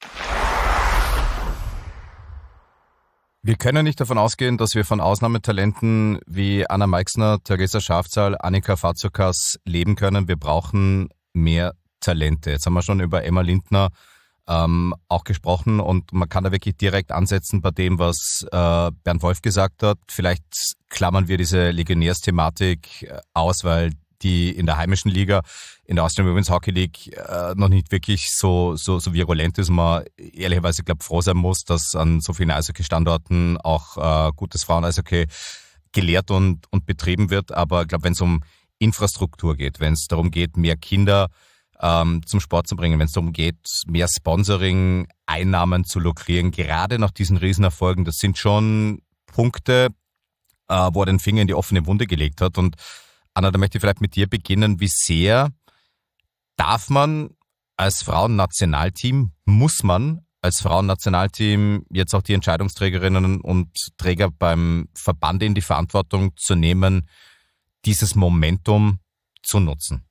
Wir können nicht davon ausgehen, dass wir von Ausnahmetalenten wie Anna Meixner, Theresa Schafzahl, Annika Fatsukas leben können. Wir brauchen mehr Talente. Jetzt haben wir schon über Emma Lindner auch gesprochen und man kann da wirklich direkt ansetzen bei dem, was Bernd Wolf gesagt hat. Vielleicht klammern wir diese Legionärsthematik aus, weil die in der heimischen Liga, in der Austrian Women's Hockey League noch nicht wirklich so virulent ist. Man ehrlicherweise, glaube froh sein muss, dass an so vielen Eishockey-Standorten auch gutes Frauen-Eishockey gelehrt und betrieben wird. Aber ich glaube, wenn es um Infrastruktur geht, wenn es darum geht, mehr Kinder zum Sport zu bringen, wenn es darum geht, mehr Sponsoring, Einnahmen zu lukrieren, gerade nach diesen Riesenerfolgen, das sind schon Punkte, wo er den Finger in die offene Wunde gelegt hat. Und Anna, da möchte ich vielleicht mit dir beginnen. Wie sehr darf man als Frauennationalteam, muss man als Frauennationalteam jetzt auch die Entscheidungsträgerinnen und Träger beim Verband in die Verantwortung zu nehmen, dieses Momentum zu nutzen?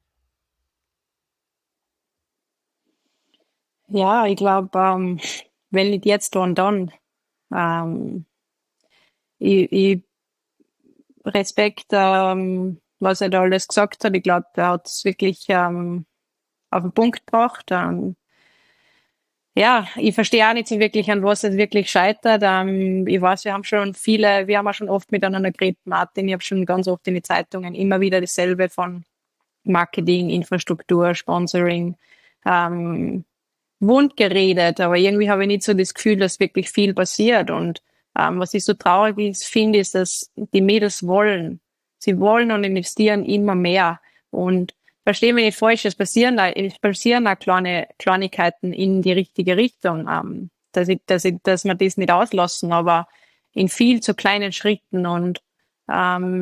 Ja, ich glaube, wenn nicht jetzt, dann. Ich Respekt, was er da alles gesagt hat. Ich glaube, er hat es wirklich auf den Punkt gebracht. Ja, ich verstehe auch nicht so wirklich, an was es wirklich scheitert. Ich weiß, wir haben auch schon oft miteinander geredet, Martin. Ich habe schon ganz oft in die Zeitungen immer wieder dasselbe von Marketing, Infrastruktur, Sponsoring, wund geredet, aber irgendwie habe ich nicht so das Gefühl, dass wirklich viel passiert. Und was ich so traurig finde, ist, dass die Mädels wollen. Sie wollen und investieren immer mehr. Und verstehe mich nicht falsch, es passieren auch kleine Kleinigkeiten in die richtige Richtung, dass wir das nicht auslassen, aber in viel zu kleinen Schritten. Und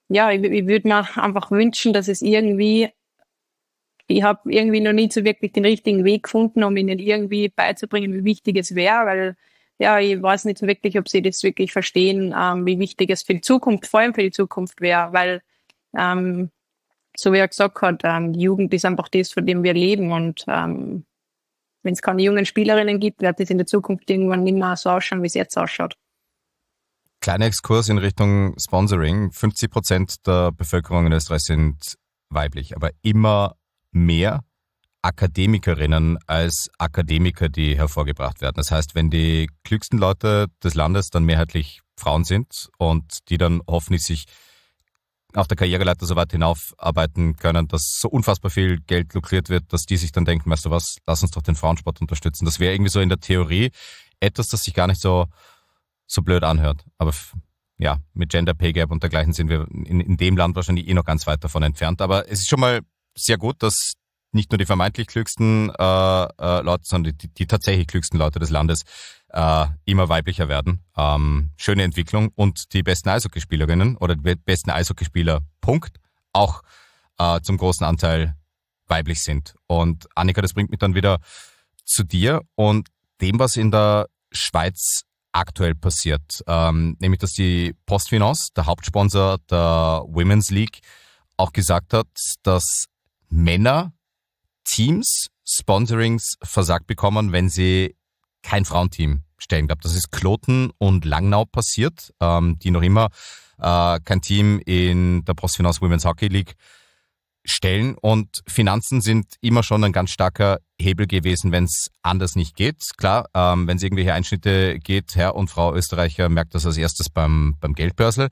ja, ich würde mir einfach wünschen, dass es irgendwie, ich habe irgendwie noch nie so wirklich den richtigen Weg gefunden, um ihnen irgendwie beizubringen, wie wichtig es wäre, weil ja, ich weiß nicht so wirklich, ob sie das wirklich verstehen, wie wichtig es für die Zukunft, vor allem für die Zukunft wäre, weil so wie er gesagt hat, die Jugend ist einfach das, von dem wir leben und wenn es keine jungen Spielerinnen gibt, wird das in der Zukunft irgendwann nicht mehr so ausschauen, wie es jetzt ausschaut. Kleiner Exkurs in Richtung Sponsoring. 50% der Bevölkerung in Österreich sind weiblich, aber immer mehr Akademikerinnen als Akademiker, die hervorgebracht werden. Das heißt, wenn die klügsten Leute des Landes dann mehrheitlich Frauen sind und die dann hoffentlich sich auf der Karriereleiter so weit hinaufarbeiten können, dass so unfassbar viel Geld lukriert wird, dass die sich dann denken, weißt du was, lass uns doch den Frauensport unterstützen. Das wäre irgendwie so in der Theorie etwas, das sich gar nicht so blöd anhört. Aber ja, mit Gender Pay Gap und dergleichen sind wir in dem Land wahrscheinlich noch ganz weit davon entfernt. Aber es ist schon mal sehr gut, dass nicht nur die vermeintlich klügsten Leute, sondern die tatsächlich klügsten Leute des Landes immer weiblicher werden. Schöne Entwicklung. Und die besten Eishockeyspielerinnen oder die besten Eishockeyspieler, Punkt, auch zum großen Anteil weiblich sind. Und Annika, das bringt mich dann wieder zu dir und dem, was in der Schweiz aktuell passiert. Nämlich, dass die Postfinance, der Hauptsponsor der Women's League, auch gesagt hat, dass Männer Teams Sponsorings versagt bekommen, wenn sie kein Frauenteam stellen. Ich glaube, das ist Kloten und Langnau passiert, die noch immer kein Team in der Postfinance Women's Hockey League stellen. Und Finanzen sind immer schon ein ganz starker Hebel gewesen, wenn es anders nicht geht. Klar, wenn es irgendwelche Einschnitte geht, Herr und Frau Österreicher merkt das als erstes beim Geldbörsel.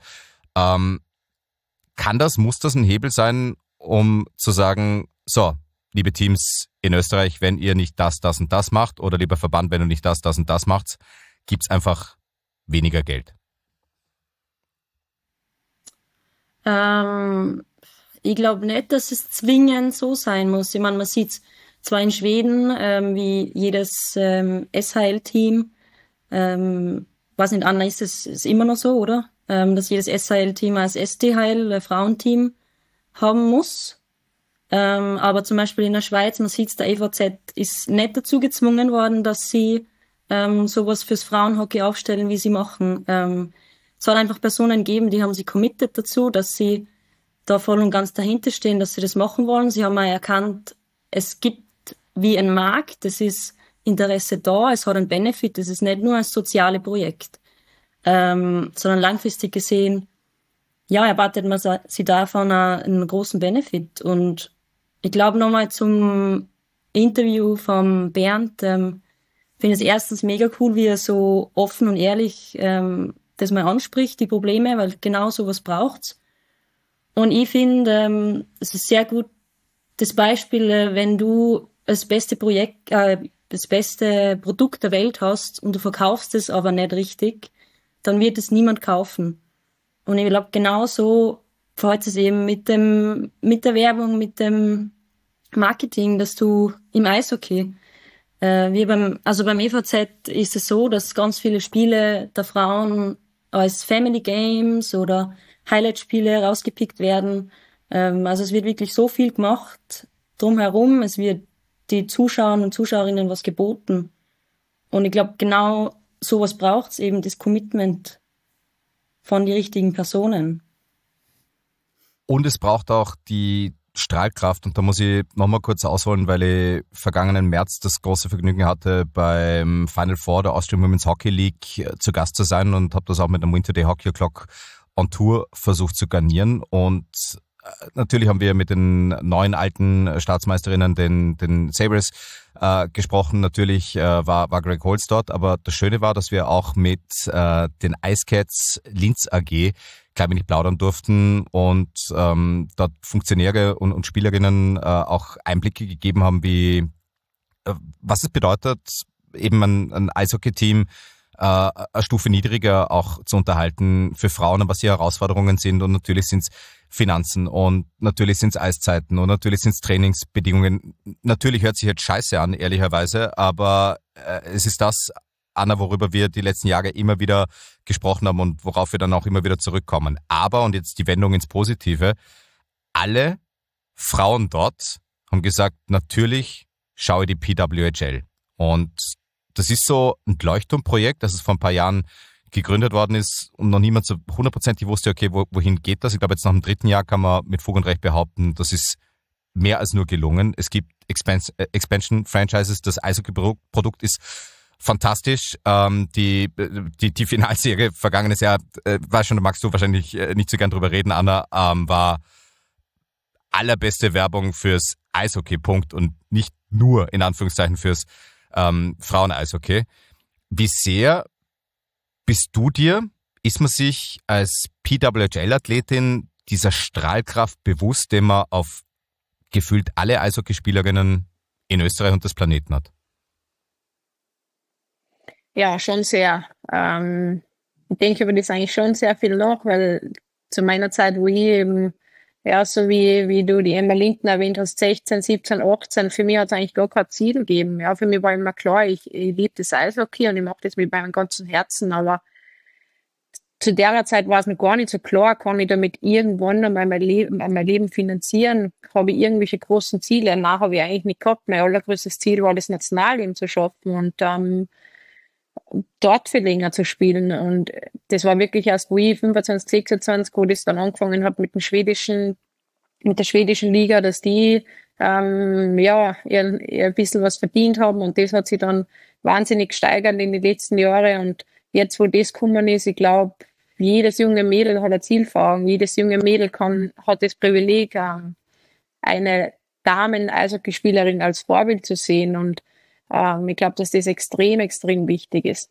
Muss das ein Hebel sein, um zu sagen, so, liebe Teams in Österreich, wenn ihr nicht das und das macht, oder lieber Verband, wenn du nicht das und das machst, gibt's einfach weniger Geld? Ich glaube nicht, dass es zwingend so sein muss. Ich meine, man sieht zwar in Schweden, wie jedes SHL-Team, weiß nicht, Anna, ist es immer noch so, oder? Dass jedes SHL-Team als SDHL, Frauenteam, haben muss. Aber zum Beispiel in der Schweiz, man sieht, der EVZ ist nicht dazu gezwungen worden, dass sie sowas fürs Frauenhockey aufstellen, wie sie machen. Es hat einfach Personen gegeben, die haben sich committed dazu, dass sie da voll und ganz dahinter stehen, dass sie das machen wollen. Sie haben auch erkannt, es gibt wie ein Markt, es ist Interesse da, es hat einen Benefit, es ist nicht nur ein soziales Projekt, sondern langfristig gesehen, ja, erwartet man sie davon einen großen Benefit. Und ich glaube nochmal zum Interview von Bernd, finde es erstens mega cool, wie er so offen und ehrlich das mal anspricht, die Probleme, weil genau sowas braucht's. Und ich finde, es ist sehr gut das Beispiel, wenn du das beste das beste Produkt der Welt hast und du verkaufst es aber nicht richtig, dann wird es niemand kaufen. Und ich glaube, genau so verhält es eben mit der Werbung, mit dem Marketing, dass du im Eishockey, beim EVZ ist es so, dass ganz viele Spiele der Frauen als Family Games oder Highlight-Spiele rausgepickt werden. Also es wird wirklich so viel gemacht drumherum. Es wird die Zuschauern und Zuschauerinnen was geboten. Und ich glaube, genau sowas braucht's eben, das Commitment von die richtigen Personen. Und es braucht auch die Strahlkraft, und da muss ich nochmal kurz ausholen, weil ich vergangenen März das große Vergnügen hatte, beim Final Four der Austrian Women's Hockey League zu Gast zu sein und habe das auch mit dem Winter Day Hockey O'Clock on Tour versucht zu garnieren. Und natürlich haben wir mit den neuen alten Staatsmeisterinnen, den Sabres, gesprochen. Natürlich war Greg Holtz dort, aber das Schöne war, dass wir auch mit den Ice Cats Linz AG klein wenig plaudern durften und dort Funktionäre und Spielerinnen auch Einblicke gegeben haben, wie was es bedeutet, eben ein Eishockey-Team eine Stufe niedriger auch zu unterhalten für Frauen und was die Herausforderungen sind. Und natürlich sind es Finanzen und natürlich sind es Eiszeiten und natürlich sind es Trainingsbedingungen. Natürlich hört sich jetzt scheiße an, ehrlicherweise, aber es ist das, Anna, worüber wir die letzten Jahre immer wieder gesprochen haben und worauf wir dann auch immer wieder zurückkommen. Aber, und jetzt die Wendung ins Positive, alle Frauen dort haben gesagt, natürlich schaue ich die PWHL. Und das ist so ein Leuchtturmprojekt, das es vor ein paar Jahren gegründet worden ist und noch niemand so 100% wusste, okay, wohin geht das? Ich glaube, jetzt nach dem 3. Jahr kann man mit Fug und Recht behaupten, das ist mehr als nur gelungen. Es gibt Expansion-Franchises, das Eishockey-Produkt ist fantastisch. Die Finalserie vergangenes Jahr, weiß schon, da magst du wahrscheinlich nicht so gern drüber reden, Anna, war allerbeste Werbung fürs Eishockey, Punkt, und nicht nur in Anführungszeichen fürs Frauen-Eishockey. Wie sehr bist du dir, ist man sich als PWHL-Athletin dieser Strahlkraft bewusst, den man auf gefühlt alle Eishockeyspielerinnen in Österreich und des Planeten hat? Ja, schon sehr. Ich denke über das eigentlich schon sehr viel nach, weil zu meiner Zeit, wo ich eben, ja, so wie du die Emma Linden erwähnt hast, 16, 17, 18, für mich hat es eigentlich gar kein Ziel gegeben. Ja, für mich war immer klar, ich liebe das Eishockey und ich mache das mit meinem ganzen Herzen, aber zu der Zeit war es mir gar nicht so klar, kann ich damit irgendwann einmal mein Leben finanzieren, habe ich irgendwelche großen Ziele. Nachher habe ich eigentlich nicht gehabt. Mein allergrößtes Ziel war, das Nationalleben zu schaffen und dort für länger zu spielen. Und das war wirklich erst, wo ich 25, 26, wo das dann angefangen habe mit der schwedischen Liga, dass die ihr ein bisschen was verdient haben, und das hat sich dann wahnsinnig gesteigert in den letzten Jahren. Und jetzt, wo das gekommen ist, ich glaube, jedes junge Mädel hat ein Ziel vor Augen. Jedes junge Mädel hat das Privileg, eine Damen-Eishockeyspielerin als Vorbild zu sehen. Und ich glaube, dass das extrem, extrem wichtig ist.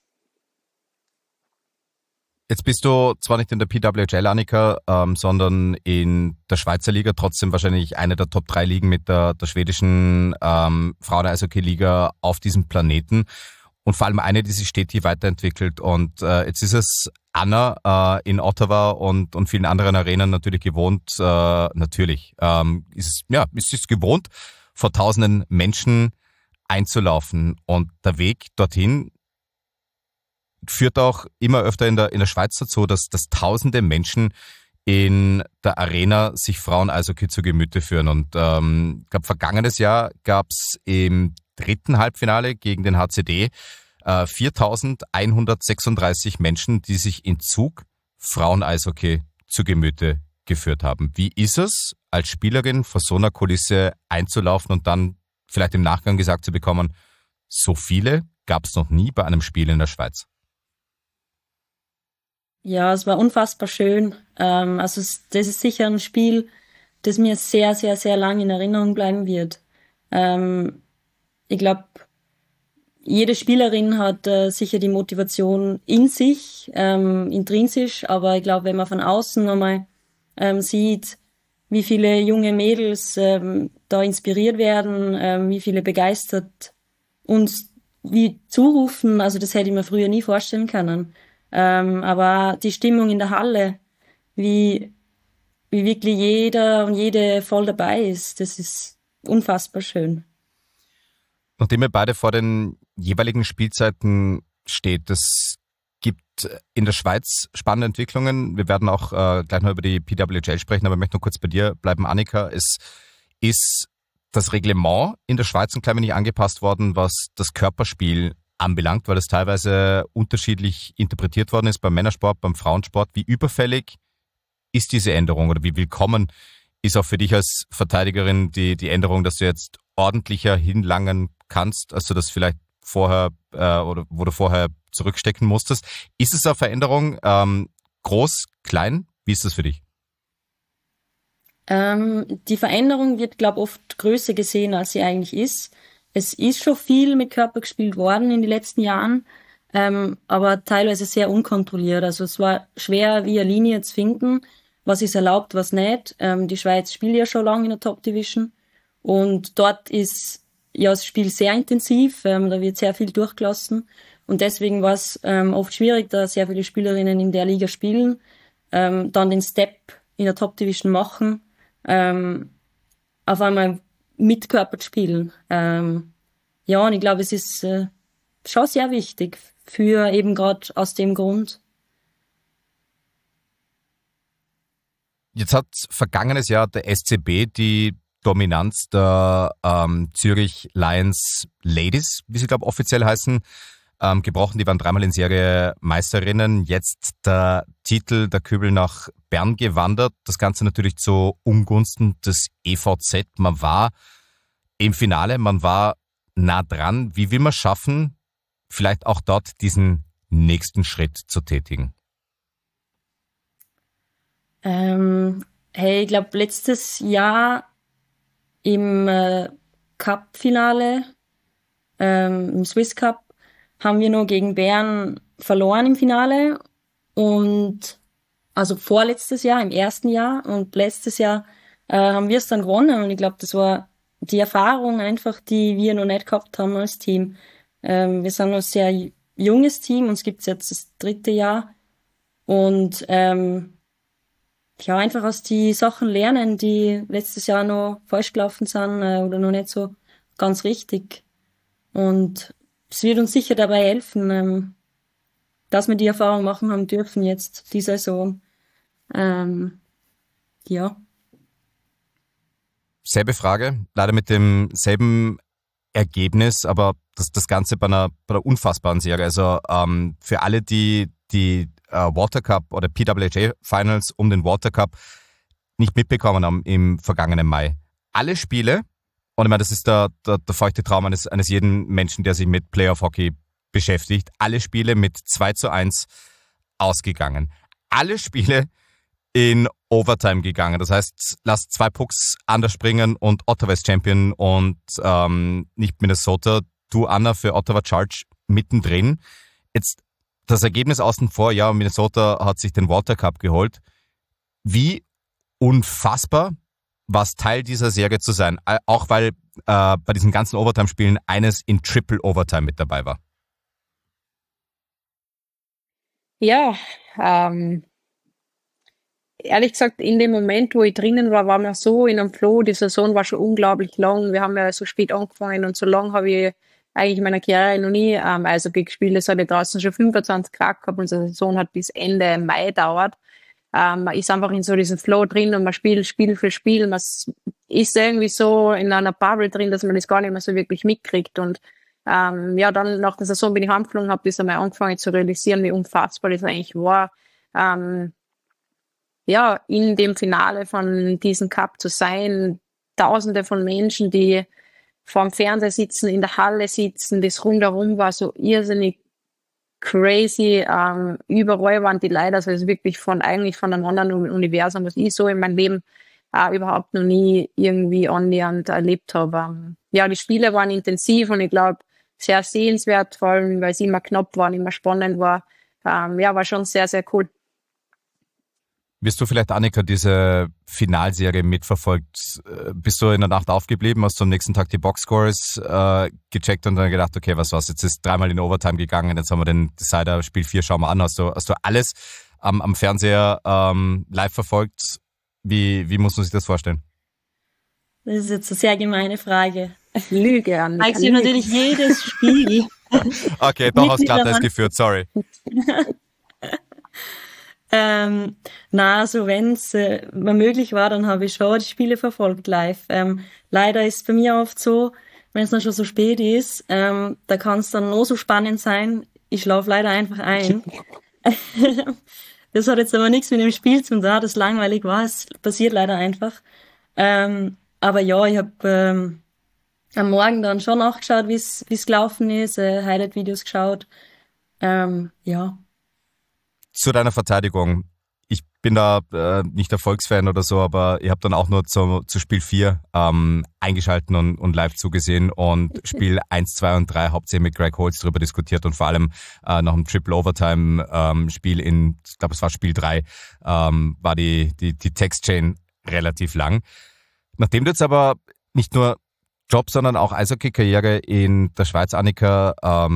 Jetzt bist du zwar nicht in der PWHL, Annika, sondern in der Schweizer Liga, trotzdem wahrscheinlich eine der Top 3 Ligen mit der schwedischen Frauen-Eishockey-Liga auf diesem Planeten. Und vor allem eine, die sich stetig weiterentwickelt. Und jetzt ist es Anna in Ottawa und vielen anderen Arenen natürlich gewohnt. Ist es gewohnt, vor tausenden Menschen einzulaufen. Und der Weg dorthin führt auch immer öfter in der Schweiz dazu, dass tausende Menschen in der Arena sich Frauen-Eishockey zu Gemüte führen. Und ich glaube, vergangenes Jahr gab es im 3. Halbfinale gegen den HCD 4.136 Menschen, die sich in Zug Frauen-Eishockey zu Gemüte geführt haben. Wie ist es, als Spielerin vor so einer Kulisse einzulaufen und dann vielleicht im Nachgang gesagt zu bekommen, so viele gab es noch nie bei einem Spiel in der Schweiz? Ja, es war unfassbar schön. Das ist sicher ein Spiel, das mir sehr, sehr, sehr lange in Erinnerung bleiben wird. Ich glaube, jede Spielerin hat sicher die Motivation in sich, intrinsisch, aber ich glaube, wenn man von außen nochmal sieht, wie viele junge Mädels da inspiriert werden, wie viele begeistert uns wie zurufen, also das hätte ich mir früher nie vorstellen können. Aber die Stimmung in der Halle, wie wirklich jeder und jede voll dabei ist, das ist unfassbar schön. Nachdem ihr beide vor den jeweiligen Spielzeiten steht, es gibt in der Schweiz spannende Entwicklungen. Wir werden auch gleich noch über die PWHL sprechen, aber ich möchte noch kurz bei dir bleiben, Annika. Es ist das Reglement in der Schweiz ein klein wenig angepasst worden, was das Körperspiel anbelangt, weil das teilweise unterschiedlich interpretiert worden ist beim Männersport, beim Frauensport. Wie überfällig ist diese Änderung oder wie willkommen ist auch für dich als Verteidigerin die Änderung, dass du jetzt ordentlicher hinlangen kannst, als du das vielleicht vorher oder wo du vorher zurückstecken musstest? Ist es eine Veränderung? Groß, klein? Wie ist das für dich? Die Veränderung wird, glaube ich, oft größer gesehen, als sie eigentlich ist. Es ist schon viel mit Körper gespielt worden in den letzten Jahren, aber teilweise sehr unkontrolliert. Also es war schwer, wie eine Linie zu finden, was ist erlaubt, was nicht. Die Schweiz spielt ja schon lange in der Top Division und dort ist ja das Spiel sehr intensiv, da wird sehr viel durchgelassen und deswegen war es oft schwierig, da sehr viele Spielerinnen in der Liga spielen, dann den Step in der Top Division machen, auf einmal mit Körper zu spielen. Ja, und ich glaube, es ist schon sehr wichtig für eben gerade aus dem Grund. Jetzt hat vergangenes Jahr der SCB die Dominanz der Zürich Lions Ladies, wie sie glaube offiziell heißen, gebrochen. Die waren 3-mal in Serie Meisterinnen. Jetzt der Titel, der Kübel nach Bern gewandert. Das Ganze natürlich zu Ungunsten des EVZ. Man war im Finale, man war nah dran. Wie will man schaffen, vielleicht auch dort diesen nächsten Schritt zu tätigen? Ich glaube, letztes Jahr im Cup-Finale, im Swiss Cup, haben wir nur gegen Bern verloren im Finale. Und also vorletztes Jahr, im ersten Jahr, und letztes Jahr haben wir es dann gewonnen. Und ich glaube, das war die Erfahrung einfach, die wir noch nicht gehabt haben als Team. Wir sind noch ein sehr junges Team, uns gibt's jetzt das 3. Jahr. Und einfach aus die Sachen lernen, die letztes Jahr noch falsch gelaufen sind oder noch nicht so ganz richtig. Und es wird uns sicher dabei helfen, dass wir die Erfahrung machen haben dürfen jetzt, die Saison. Ja. Selbe Frage, leider mit demselben Ergebnis, aber das Ganze bei einer unfassbaren Serie. Also für alle, die Water Cup oder PWHA Finals um den Water Cup nicht mitbekommen haben im vergangenen Mai. Alle Spiele, und ich meine, das ist der feuchte Traum eines jeden Menschen, der sich mit Playoff Hockey beschäftigt, alle Spiele mit 2:1 ausgegangen. Alle Spiele in Overtime gegangen. Das heißt, lasst 2 Pucks anders springen und Ottawa ist Champion und nicht Minnesota. Du, Anna, für Ottawa Charge mittendrin. Jetzt das Ergebnis außen vor, ja, Minnesota hat sich den Water Cup geholt. Wie unfassbar war es, Teil dieser Serie zu sein, auch weil bei diesen ganzen Overtime-Spielen eines in Triple Overtime mit dabei war. Ja, ehrlich gesagt, in dem Moment, wo ich drinnen war, war mir so in einem Flow. Die Saison war schon unglaublich lang. Wir haben ja so spät angefangen und so lang habe ich eigentlich in meiner Karriere noch nie Eishockey gespielt. Es hat ja draußen schon 25 Grad gehabt. Unsere Saison hat bis Ende Mai gedauert. Man ist einfach in so diesem Flow drin und man spielt Spiel für Spiel. Man ist irgendwie so in einer Bubble drin, dass man das gar nicht mehr so wirklich mitkriegt. Und dann nach der Saison bin ich heimgeflogen, habe das einmal angefangen zu realisieren, wie unfassbar das eigentlich war. In dem Finale von diesem Cup zu sein, Tausende von Menschen, die vorm Fernseher sitzen, in der Halle sitzen, das rundherum war so irrsinnig crazy. Überall waren die Leute, also wirklich von einem anderen Universum, was ich so in meinem Leben überhaupt noch nie irgendwie annähernd erlebt habe. Die Spiele waren intensiv und ich glaube sehr sehenswert, vor allem weil sie immer knapp waren, immer spannend war. War schon sehr, sehr cool. Wirst du vielleicht, Annika, diese Finalserie mitverfolgt? Bist du in der Nacht aufgeblieben, hast du am nächsten Tag die Boxscores gecheckt und dann gedacht, okay, was war's? Jetzt ist 3-mal in Overtime gegangen, jetzt haben wir den Decider, Spiel 4, schauen wir an. Hast du alles am Fernseher live verfolgt? Wie muss man sich das vorstellen? Das ist jetzt eine sehr gemeine Frage. Lüge an. Ich sehe natürlich jedes Spiel. Okay, doch hast Glatteis geführt, sorry. Also wenn es möglich war, dann habe ich schon die Spiele verfolgt live. Leider ist es bei mir oft so, wenn es dann schon so spät ist, da kann es dann nur so spannend sein. Ich schlafe leider einfach ein. Das hat jetzt aber nichts mit dem Spiel zu tun, da das langweilig war. Es passiert leider einfach. Aber ja, ich habe am Morgen dann schon nachgeschaut, wie es gelaufen ist, Highlight-Videos geschaut. Zu deiner Verteidigung. Ich bin da nicht Erfolgsfan oder so, aber ich habe dann auch nur zu Spiel 4 eingeschalten und live zugesehen und Spiel 1, 2 und 3 hauptsächlich mit Greg Holtz darüber diskutiert und vor allem nach dem Triple Overtime Spiel ich glaube es war Spiel 3, war die Textchain relativ lang. Nachdem du jetzt aber nicht nur Job, sondern auch Eishockey-Karriere in der Schweiz, Annika,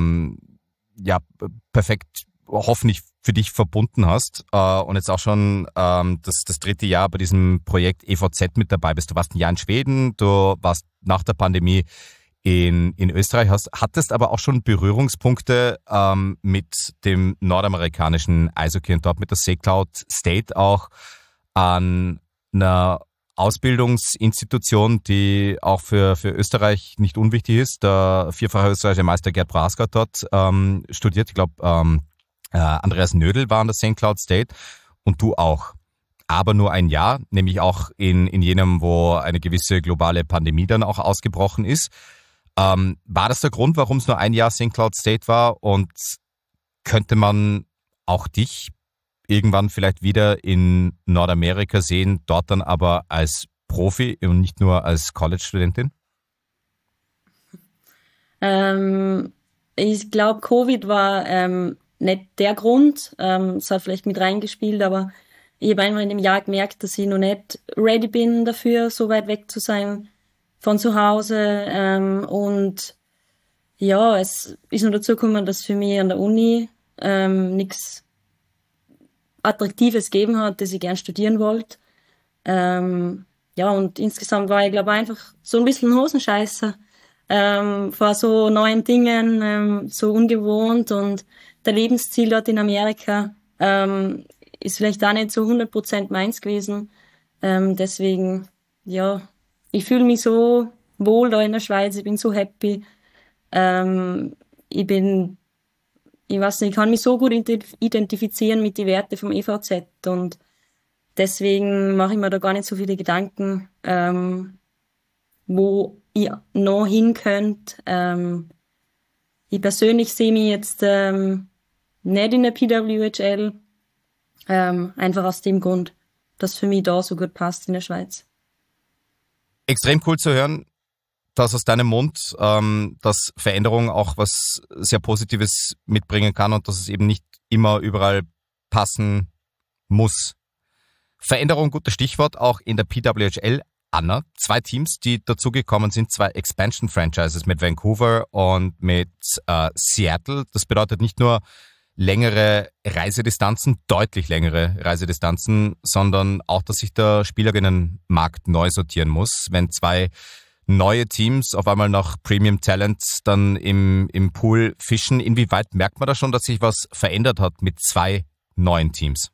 perfekt hoffentlich für dich verbunden hast und jetzt auch schon das 3. Jahr bei diesem Projekt EVZ mit dabei bist. Du warst ein Jahr in Schweden, du warst nach der Pandemie in Österreich hast, hattest aber auch schon Berührungspunkte mit dem nordamerikanischen Eishockey und dort mit der St. Cloud State auch an einer Ausbildungsinstitution, die auch für Österreich nicht unwichtig ist. Der vierfache österreichische Meister Gerd Braska dort studiert. Ich glaube, Andreas Nödel war an der St. Cloud State und du auch. Aber nur ein Jahr, nämlich auch in jenem, wo eine gewisse globale Pandemie dann auch ausgebrochen ist. War das der Grund, warum es nur ein Jahr St. Cloud State war? Und könnte man auch dich irgendwann vielleicht wieder in Nordamerika sehen, dort dann aber als Profi und nicht nur als College-Studentin? Ich glaube, Covid war nicht der Grund. Es hat vielleicht mit reingespielt, aber ich habe einfach in dem Jahr gemerkt, dass ich noch nicht ready bin dafür, so weit weg zu sein von zu Hause. Und ja, es ist noch dazu gekommen, dass für mich an der Uni nichts Attraktives gegeben hat, das ich gern studieren wollte. Ja, und insgesamt war ich, glaube ich, einfach so ein bisschen Hosenscheißer vor so neuen Dingen, so ungewohnt, und der Lebensziel dort in Amerika ist vielleicht auch nicht so 100% meins gewesen. Deswegen, ja, ich fühle mich so wohl da in der Schweiz, ich bin so happy. Ich weiß nicht, ich kann mich so gut identifizieren mit den Werten vom EVZ, und deswegen mache ich mir da gar nicht so viele Gedanken, wo ich noch hin könnte. Ich persönlich sehe mich jetzt nicht in der PWHL, einfach aus dem Grund, dass für mich da so gut passt in der Schweiz. Extrem cool zu hören, dass aus deinem Mund, dass Veränderung auch was sehr Positives mitbringen kann und dass es eben nicht immer überall passen muss. Veränderung, gutes Stichwort, auch in der PWHL. Anna, 2 Teams, die dazugekommen sind, 2 Expansion-Franchises mit Vancouver und mit Seattle. Das bedeutet nicht nur längere Reisedistanzen, deutlich längere Reisedistanzen, sondern auch, dass sich der Spielerinnenmarkt neu sortieren muss, wenn 2 neue Teams auf einmal nach Premium Talent dann im Pool fischen. Inwieweit merkt man da schon, dass sich was verändert hat mit 2 neuen Teams?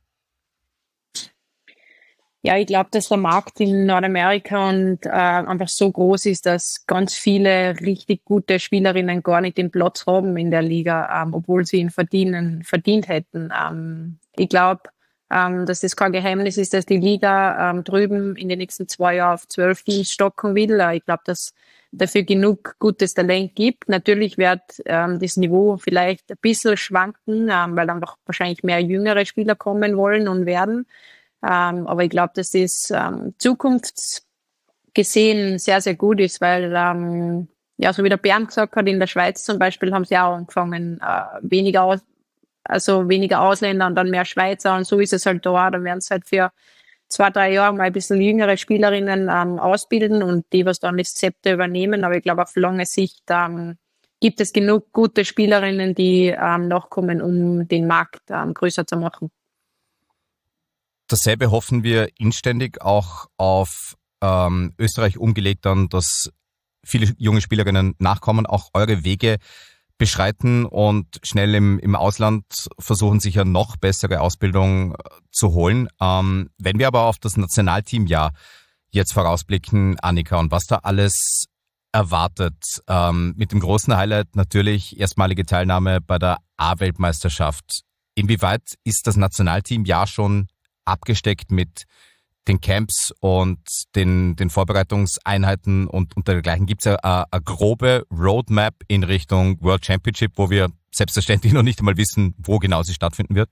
Ja, ich glaube, dass der Markt in Nordamerika und einfach so groß ist, dass ganz viele richtig gute Spielerinnen gar nicht den Platz haben in der Liga, obwohl sie ihn verdient hätten. Ich glaube, dass das kein Geheimnis ist, dass die Liga drüben in den nächsten 2 Jahren auf 12 Teams stocken will. Ich glaube, dass dafür genug gutes Talent gibt. Natürlich wird das Niveau vielleicht ein bisschen schwanken, weil einfach wahrscheinlich mehr jüngere Spieler kommen wollen und werden. Aber ich glaube, dass das zukunftsgesehen sehr, sehr gut ist, weil, ja, so wie der Bernd gesagt hat, in der Schweiz zum Beispiel haben sie auch angefangen, weniger Ausländer und dann mehr Schweizer, und so ist es halt da. Dann werden sie halt für 2-3 Jahre mal ein bisschen jüngere Spielerinnen ausbilden und die, was dann das Zepter übernehmen. Aber ich glaube, auf lange Sicht gibt es genug gute Spielerinnen, die nachkommen, um den Markt größer zu machen. Dasselbe hoffen wir inständig auch auf Österreich umgelegt dann, dass viele junge Spielerinnen nachkommen, auch eure Wege beschreiten und schnell im Ausland versuchen, sich ja noch bessere Ausbildung zu holen. Wenn wir aber auf das Nationalteamjahr jetzt vorausblicken, Annika, und was da alles erwartet, mit dem großen Highlight natürlich erstmalige Teilnahme bei der A-Weltmeisterschaft. Inwieweit ist das Nationalteamjahr schon abgesteckt mit den Camps und den Vorbereitungseinheiten und dergleichen? Gibt es ja eine grobe Roadmap in Richtung World Championship, wo wir selbstverständlich noch nicht einmal wissen, wo genau sie stattfinden wird?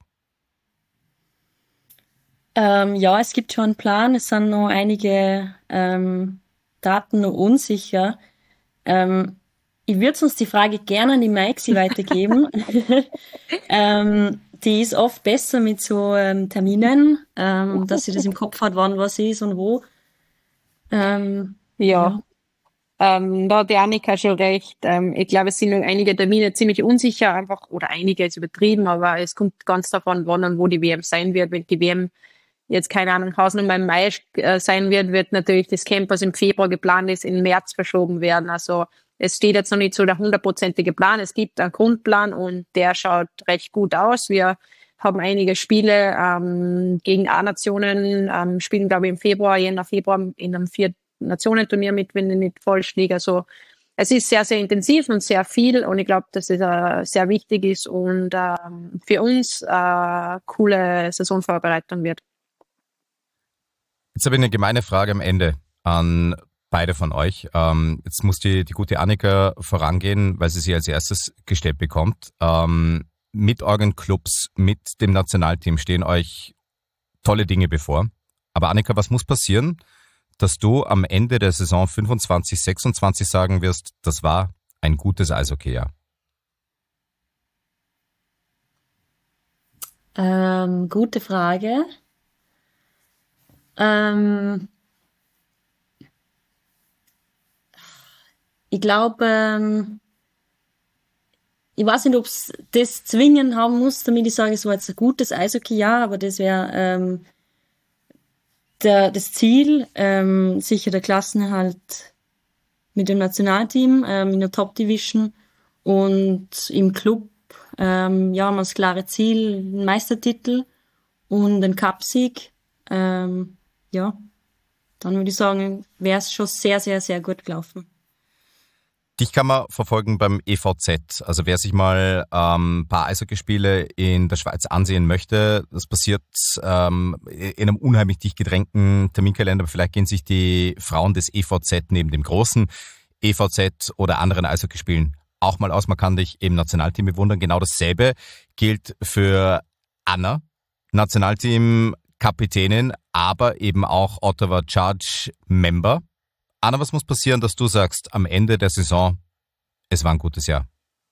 Ja, es gibt schon einen Plan. Es sind noch einige Daten noch unsicher. Ich würde sonst die Frage gerne an die Maxi weitergeben. Die ist oft besser mit so Terminen, dass sie das im Kopf hat, wann was ist und wo. Ja. Da hat die Annika schon recht. Ich glaube, es sind noch einige Termine ziemlich unsicher, einfach, oder einige ist übertrieben, aber es kommt ganz davon, wann und wo die WM sein wird. Wenn die WM jetzt, keine Ahnung, Hausnummer im Mai sein wird natürlich das Camp, was im Februar geplant ist, in März verschoben werden. Also es steht jetzt noch nicht so der 100%ige Plan. Es gibt einen Grundplan und der schaut recht gut aus. Wir haben einige Spiele gegen A-Nationen, spielen, glaube ich, im Februar, Jänner, Februar in einem 4-Nationen-Turnier mit, wenn ich nicht falsch liege. Also es ist sehr, sehr intensiv und sehr viel und ich glaube, dass es sehr wichtig ist und für uns coole Saisonvorbereitung wird. Jetzt habe ich eine gemeine Frage am Ende an beide von euch. Jetzt muss die gute Annika vorangehen, weil sie als erstes gestellt bekommt. Mit euren Clubs, mit dem Nationalteam stehen euch tolle Dinge bevor. Aber Annika, was muss passieren, dass du am Ende der Saison 25/26 sagen wirst, das war ein gutes Eishockeyjahr? Gute Frage. Ich glaube, ich weiß nicht, ob es das zwingend haben muss, damit ich sage, es war jetzt ein gutes Eishockeyjahr, aber das wäre das Ziel, sicher der Klassenerhalt mit dem Nationalteam in der Top Division und im Club haben wir das klare Ziel, einen Meistertitel und einen Cupsieg. Dann würde ich sagen, wäre es schon sehr, sehr, sehr gut gelaufen. Dich kann man verfolgen beim EVZ. Also wer sich mal ein paar Eishockeyspiele in der Schweiz ansehen möchte, das passiert in einem unheimlich dicht gedrängten Terminkalender. Vielleicht gehen sich die Frauen des EVZ neben dem großen EVZ oder anderen Eishockeyspielen auch mal aus. Man kann dich im Nationalteam bewundern. Genau dasselbe gilt für Anna, Nationalteam-Kapitänin, aber eben auch Ottawa Charge-Member. Anna, was muss passieren, dass du sagst, am Ende der Saison, es war ein gutes Jahr?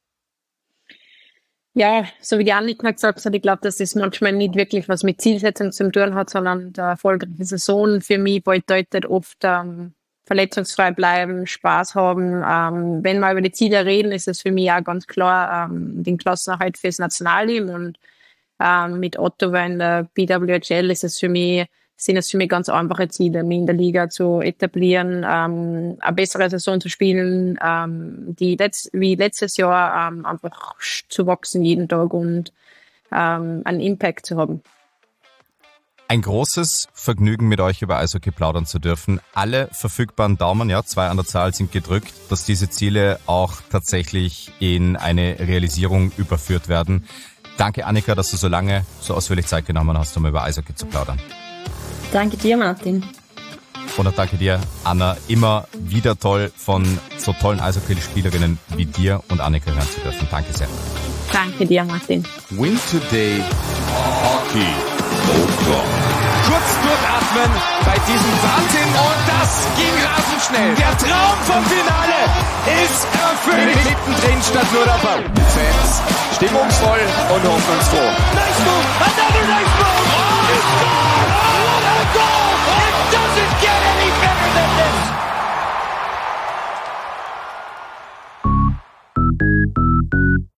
Ja, so wie die Annika gesagt hat, ich glaube, dass das manchmal nicht wirklich was mit Zielsetzung zu tun hat, sondern der erfolgreiche Saison für mich bedeutet oft verletzungsfrei bleiben, Spaß haben. Wenn wir über die Ziele reden, ist es für mich auch ganz klar den Klassenerhalt fürs Nationalteam und mit Ottawa in der BWHL sind es für mich ganz einfache Ziele, mich in der Liga zu etablieren, eine bessere Saison zu spielen, wie letztes Jahr einfach zu wachsen jeden Tag und einen Impact zu haben. Ein großes Vergnügen, mit euch über Eishockey plaudern zu dürfen. Alle verfügbaren Daumen, 2 an der Zahl, sind gedrückt, dass diese Ziele auch tatsächlich in eine Realisierung überführt werden. Danke, Annika, dass du so lange, so ausführlich Zeit genommen hast, um über Eishockey zu plaudern. Danke dir, Martin. Und auch danke dir, Anna. Immer wieder toll, von so tollen Eishockey-Spielerinnen wie dir und Annika hören zu dürfen. Danke sehr. Danke dir, Martin. Win Today Hockey O'Clock. Kurz durchatmen bei diesem Wahnsinn und das ging rasend schnell. Der Traum vom Finale ist erfüllt. Mittendrin statt nur der Ball. Die Fans stimmungsvoll und hoffnungsfroh. Nice move, another nice move. Oh, it's gone! Oh, what a goal! It doesn't get any better than this.